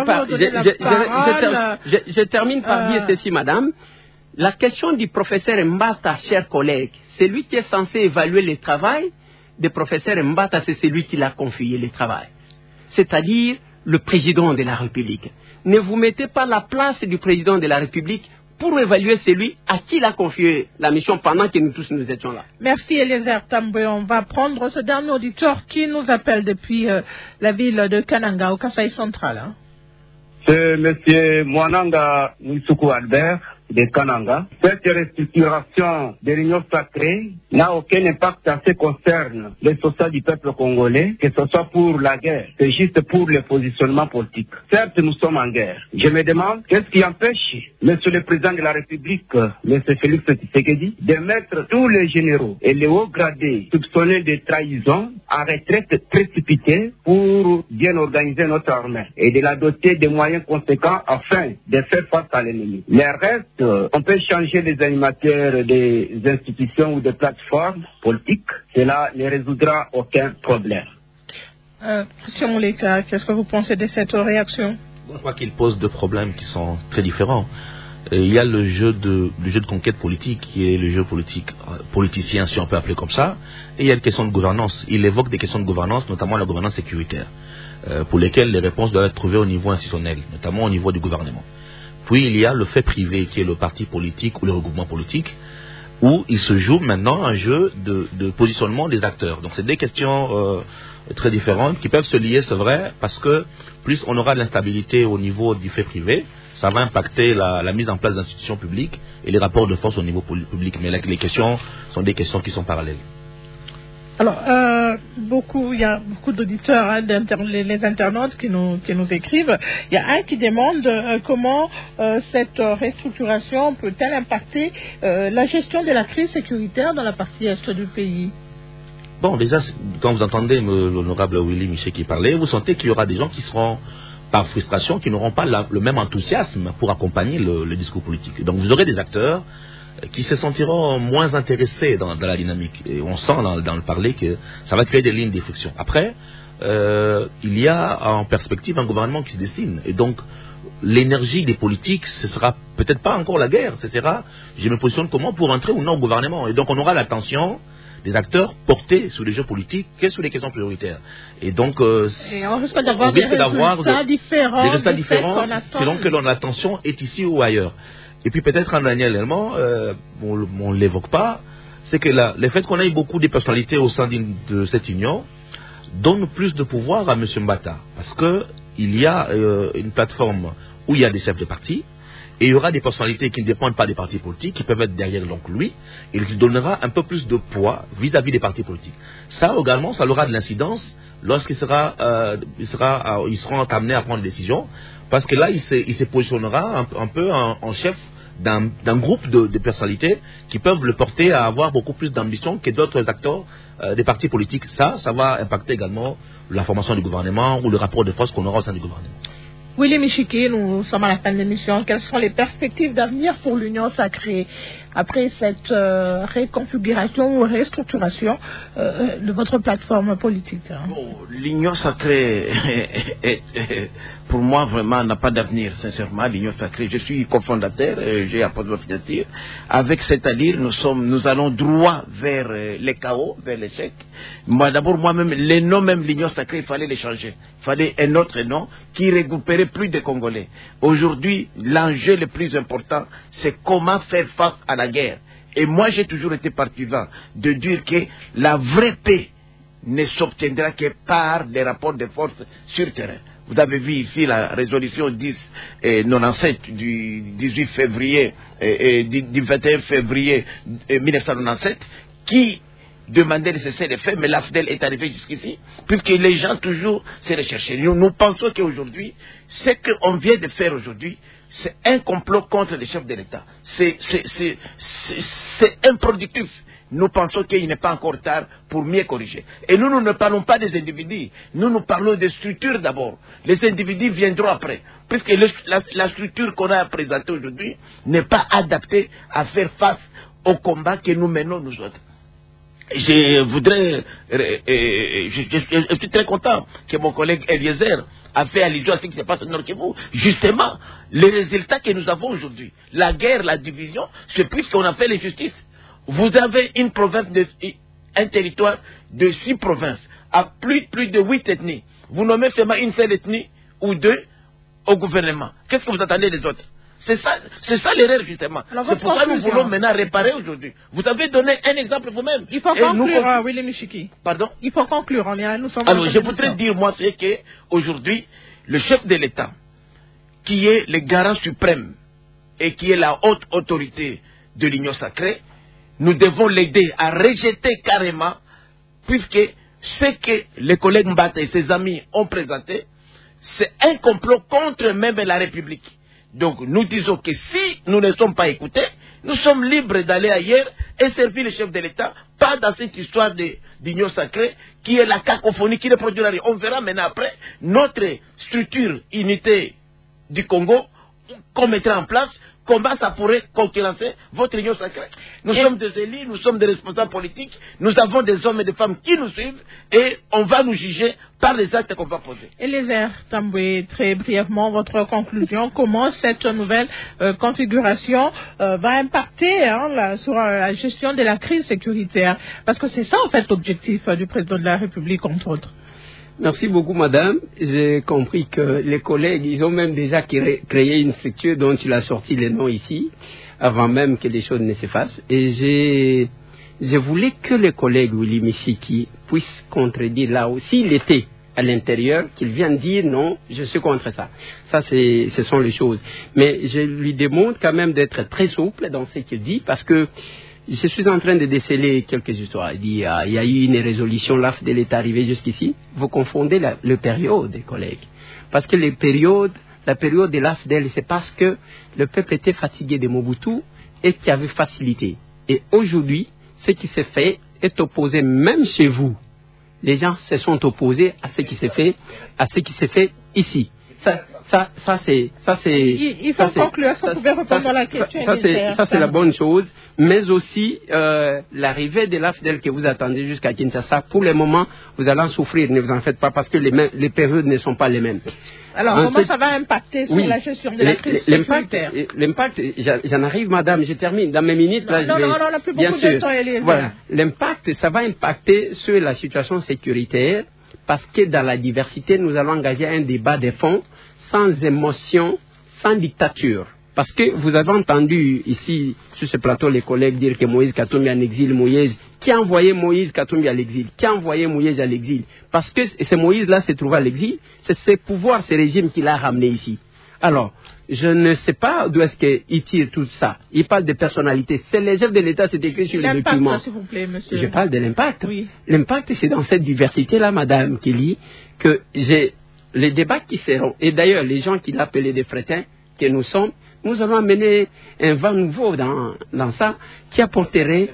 je termine par dire ceci, madame. La question du professeur Mbata, chers collègues, c'est lui qui est censé évaluer le travail du professeur Mbata, c'est celui qui l'a confié le travail. C'est-à-dire le président de la République. Ne vous mettez pas à la place du président de la République pour évaluer celui à qui il a confié la mission pendant que nous tous nous étions là. Merci Eliezer Tamboué. On va prendre ce dernier auditeur qui nous appelle depuis la ville de Kananga, au Kasaï central. Hein. C'est M. Mwananga Nisuku Albert de Kananga. Cette restructuration de l'Union sacrée n'a aucun impact en ce qui concerne les social du peuple congolais, que ce soit pour la guerre, c'est juste pour le positionnement politique. Certes, nous sommes en guerre. Je me demande, qu'est-ce qui empêche Monsieur le Président de la République, M. Félix Tshisekedi, de mettre tous les généraux et les hauts gradés soupçonnés de trahison en retraite précipitée pour bien organiser notre armée et de la doter de moyens conséquents afin de faire face à l'ennemi. Le reste, on peut changer les animateurs des institutions ou des plateformes politiques. Cela ne résoudra aucun problème. Christian Leka, qu'est-ce que vous pensez de cette réaction? Je crois qu'il pose deux problèmes qui sont très différents. Il y a le jeu de conquête politique, qui est le jeu politicien, si on peut appeler comme ça, et il y a une question de gouvernance. Il évoque des questions de gouvernance, notamment la gouvernance sécuritaire, pour lesquelles les réponses doivent être trouvées au niveau institutionnel, notamment au niveau du gouvernement. Puis il y a le fait privé, qui est le parti politique ou le regroupement politique, où il se joue maintenant un jeu de positionnement des acteurs. Donc c'est des questions très différentes, qui peuvent se lier, c'est vrai, parce que plus on aura de l'instabilité au niveau du fait privé, ça va impacter la mise en place d'institutions publiques et les rapports de force au niveau public. Mais les questions sont des questions qui sont parallèles. Alors, il y a beaucoup d'auditeurs, hein, les internautes qui nous écrivent. Il y a un qui demande comment cette restructuration peut-elle impacter la gestion de la crise sécuritaire dans la partie est du pays. Bon, déjà, quand vous entendez l'honorable Willy Miché qui parlait, vous sentez qu'il y aura des gens qui seront, par frustration, qui n'auront pas le même enthousiasme pour accompagner le discours politique. Donc vous aurez des acteurs qui se sentiront moins intéressés dans la dynamique. Et on sent dans le parler que ça va créer des lignes de friction. Après, il y a en perspective un gouvernement qui se dessine. Et donc, l'énergie des politiques, ce sera peut-être pas encore la guerre. Ce sera, je me positionne comment pour entrer ou non au gouvernement. Et donc, on aura l'attention des acteurs portés sur les jeux politiques que sur les questions prioritaires. Et donc, on risque d'avoir des résultats différents selon que l'attention est ici ou ailleurs. Et puis peut-être un dernier élément, on ne l'évoque pas, c'est que le fait qu'on ait beaucoup de personnalités au sein de cette union donne plus de pouvoir à M. Mbata. Parce qu'il y a une plateforme où il y a des chefs de parti, et il y aura des personnalités qui ne dépendent pas des partis politiques, qui peuvent être derrière donc lui, et il donnera un peu plus de poids vis-à-vis des partis politiques. Ça également, ça aura de l'incidence lorsqu'ils seront amenés à prendre des décisions, parce que là, il se positionnera un peu en chef d'un groupe de personnalités qui peuvent le porter à avoir beaucoup plus d'ambition que d'autres acteurs des partis politiques. Ça va impacter également la formation du gouvernement ou le rapport de force qu'on aura au sein du gouvernement. Willy Michiki, nous sommes à la fin de l'émission. Quelles sont les perspectives d'avenir pour l'Union sacrée après cette reconfiguration ou restructuration de votre plateforme politique? L'Union sacrée, pour moi, vraiment, n'a pas d'avenir, sincèrement. L'Union sacrée, je suis cofondateur, j'ai apporté ma signature. Avec c'est-à-dire, nous allons droit vers les chaos, vers l'échec. Moi-même, les noms même l'Union sacrée, il fallait les changer. Il fallait un autre nom qui regrouperait plus de Congolais. Aujourd'hui, l'enjeu le plus important, c'est comment faire face à la guerre. Et moi, j'ai toujours été partisan de dire que la vraie paix ne s'obtiendra que par des rapports de force sur terrain. Vous avez vu ici la résolution 1097 du 18 février du 21 février 1997 qui demandait de cesser les faits, mais l'AFDEL est arrivé jusqu'ici, puisque les gens toujours se recherchaient. Nous pensons qu'aujourd'hui, ce qu'on vient de faire aujourd'hui, c'est un complot contre les chefs de l'État. C'est improductif. Nous pensons qu'il n'est pas encore tard pour mieux corriger. Et nous ne parlons pas des individus. Nous parlons des structures d'abord. Les individus viendront après. Puisque la structure qu'on a présentée aujourd'hui n'est pas adaptée à faire face au combat que nous menons nous autres. Je suis très content que mon collègue Eliezer a fait allusion à ce qui se passe au Nord Kivu. Justement, les résultats que nous avons aujourd'hui, la guerre, la division, c'est puisqu'on a fait l'injustice. Vous avez une province, un territoire de 6 provinces, à plus de 8 ethnies. Vous nommez seulement une seule ethnie ou deux au gouvernement. Qu'est-ce que vous attendez des autres? C'est ça l'erreur justement. C'est pourquoi nous voulons maintenant réparer aujourd'hui. Vous avez donné un exemple vous-même. Il faut conclure, Willy Michiki. Pardon? Il faut conclure. Nous sommes Alors, je voudrais dire, moi, c'est qu'aujourd'hui, le chef de l'État, qui est le garant suprême et qui est la haute autorité de l'Union sacrée, nous devons l'aider à rejeter carrément, puisque ce que les collègues Mbata et ses amis ont présenté, c'est un complot contre même la République. Donc nous disons que si nous ne sommes pas écoutés, nous sommes libres d'aller ailleurs et servir le chef de l'État, pas dans cette histoire d'union sacrée qui est la cacophonie qui ne produit rien. On verra maintenant après notre structure unité du Congo qu'on mettra en place, comment ça pourrait concurrencer votre union sacrée. Nous sommes des élus, nous sommes des responsables politiques, nous avons des hommes et des femmes qui nous suivent et on va nous juger par les actes qu'on va poser. Eliezer Tamboué, très brièvement, votre conclusion, comment cette nouvelle configuration va impacter sur la gestion de la crise sécuritaire? Parce que c'est ça en fait l'objectif du président de la République, entre autres. Merci beaucoup, madame. J'ai compris que les collègues, ils ont même déjà créé une structure dont il a sorti les noms ici, avant même que les choses ne se fassent. Et je voulais que le collègue Willy Missiki puisse contredire là où, s'il était à l'intérieur, qu'il vienne dire non, je suis contre ça. Ça, ce sont les choses. Mais je lui demande quand même d'être très souple dans ce qu'il dit, parce que je suis en train de déceler quelques histoires. Il dit, il y a eu une résolution, l'AFDEL est arrivé jusqu'ici. Vous confondez le période, collègues. Parce que la période de l'AFDEL, c'est parce que le peuple était fatigué de Mobutu et qu'il y avait facilité. Et aujourd'hui, ce qui s'est fait est opposé même chez vous. Les gens se sont opposés à ce qui s'est fait ici. Ça c'est. Il faut conclure. Est-ce que vous pouvez répondre à la question? Ça c'est la bonne chose, mais aussi l'arrivée de l'AFDEL que vous attendez jusqu'à Kinshasa. Pour le moment, vous allez en souffrir. Ne vous en faites pas parce que les périodes ne sont pas les mêmes. Alors, comment ça va impacter sur la gestion de la crise sécuritaire? L'impact, j'en arrive, madame, je termine. Dans mes minutes, là, on n'a plus beaucoup de temps, Eliezer. Voilà. L'impact, ça va impacter sur la situation sécuritaire parce que dans la diversité, nous allons engager un débat de fond sans émotion, sans dictature. Parce que vous avez entendu ici, sur ce plateau, les collègues dire que Moïse Katumbi en exil, qui a envoyé Moïse Katumbi à l'exil? Qui a envoyé Moïse à l'exil? Parce que ce Moïse-là se trouve à l'exil, c'est ce pouvoir, ce régime qui l'a ramené ici. Alors, je ne sais pas d'où est-ce qu'il tire tout ça. Il parle de personnalité. C'est les chefs de l'État, c'est écrit sur les documents. L'impact, s'il vous plaît, monsieur. Je parle de l'impact. Oui. L'impact, c'est dans cette diversité-là, madame Kelly, que j'ai les débats qui seront. Et d'ailleurs, les gens qui l'appelaient des frétins, que nous sommes, nous allons amener un vent nouveau dans ça, qui apporterait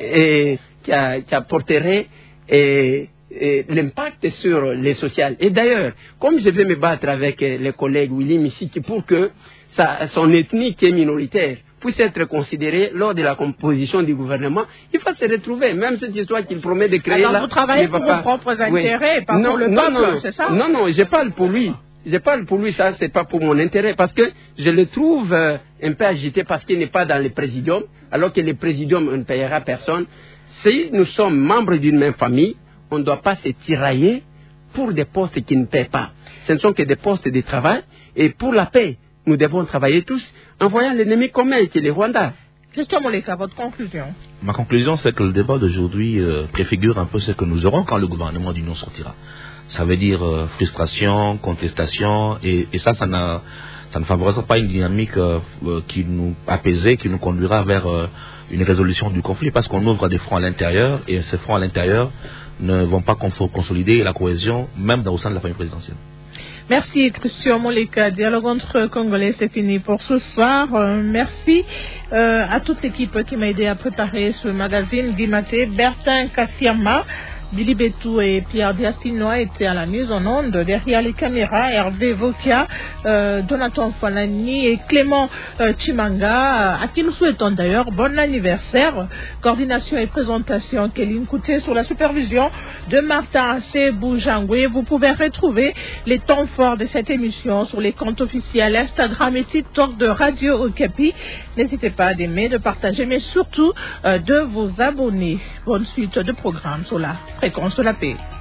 l'impact sur les sociales. Et d'ailleurs, comme je vais me battre avec les collègues Willy Missiki pour que son ethnie qui est minoritaire puisse être considérée lors de la composition du gouvernement, il faut se retrouver. Même cette histoire qu'il promet de créer. Alors vous travaillez pour vos propres intérêts, pas pour le peuple, c'est ça? Non, je parle pour lui. Ça, c'est pas pour mon intérêt, parce que je le trouve un peu agité parce qu'il n'est pas dans le présidium, alors que le présidium ne payera personne. Si nous sommes membres d'une même famille, on ne doit pas se tirailler pour des postes qui ne paient pas. Ce ne sont que des postes de travail, et pour la paix, nous devons travailler tous en voyant l'ennemi commun qui est le Rwanda. Christian Moleka, votre conclusion? Ma conclusion, c'est que le débat d'aujourd'hui préfigure un peu ce que nous aurons quand le gouvernement d'union sortira. Ça veut dire frustration, contestation, et ça ne favorisera pas une dynamique qui nous apaisera, qui nous conduira vers une résolution du conflit, parce qu'on ouvre des fronts à l'intérieur, et ces fronts à l'intérieur ne vont pas consolider la cohésion, même au sein de la famille présidentielle. Merci Christian Moleka. Dialogue entre Congolais, c'est fini pour ce soir. Merci à toute l'équipe qui m'a aidé à préparer ce magazine. Guy Maté, Bertin Kassiama, Billy Betou et Pierre Diassinois étaient à la mise en onde. Derrière les caméras, Hervé Vokia, Jonathan Falani et Clément Chimanga, à qui nous souhaitons d'ailleurs bon anniversaire. Coordination et présentation, Kéline Kouté, sur la supervision de Martin Sebou-Jangwe. Vous pouvez retrouver les temps forts de cette émission sur les comptes officiels Instagram et TikTok de Radio Okapi. N'hésitez pas d'aimer, de partager, mais surtout de vous abonner. Bonne suite de programmes sur la fréquence de la paix.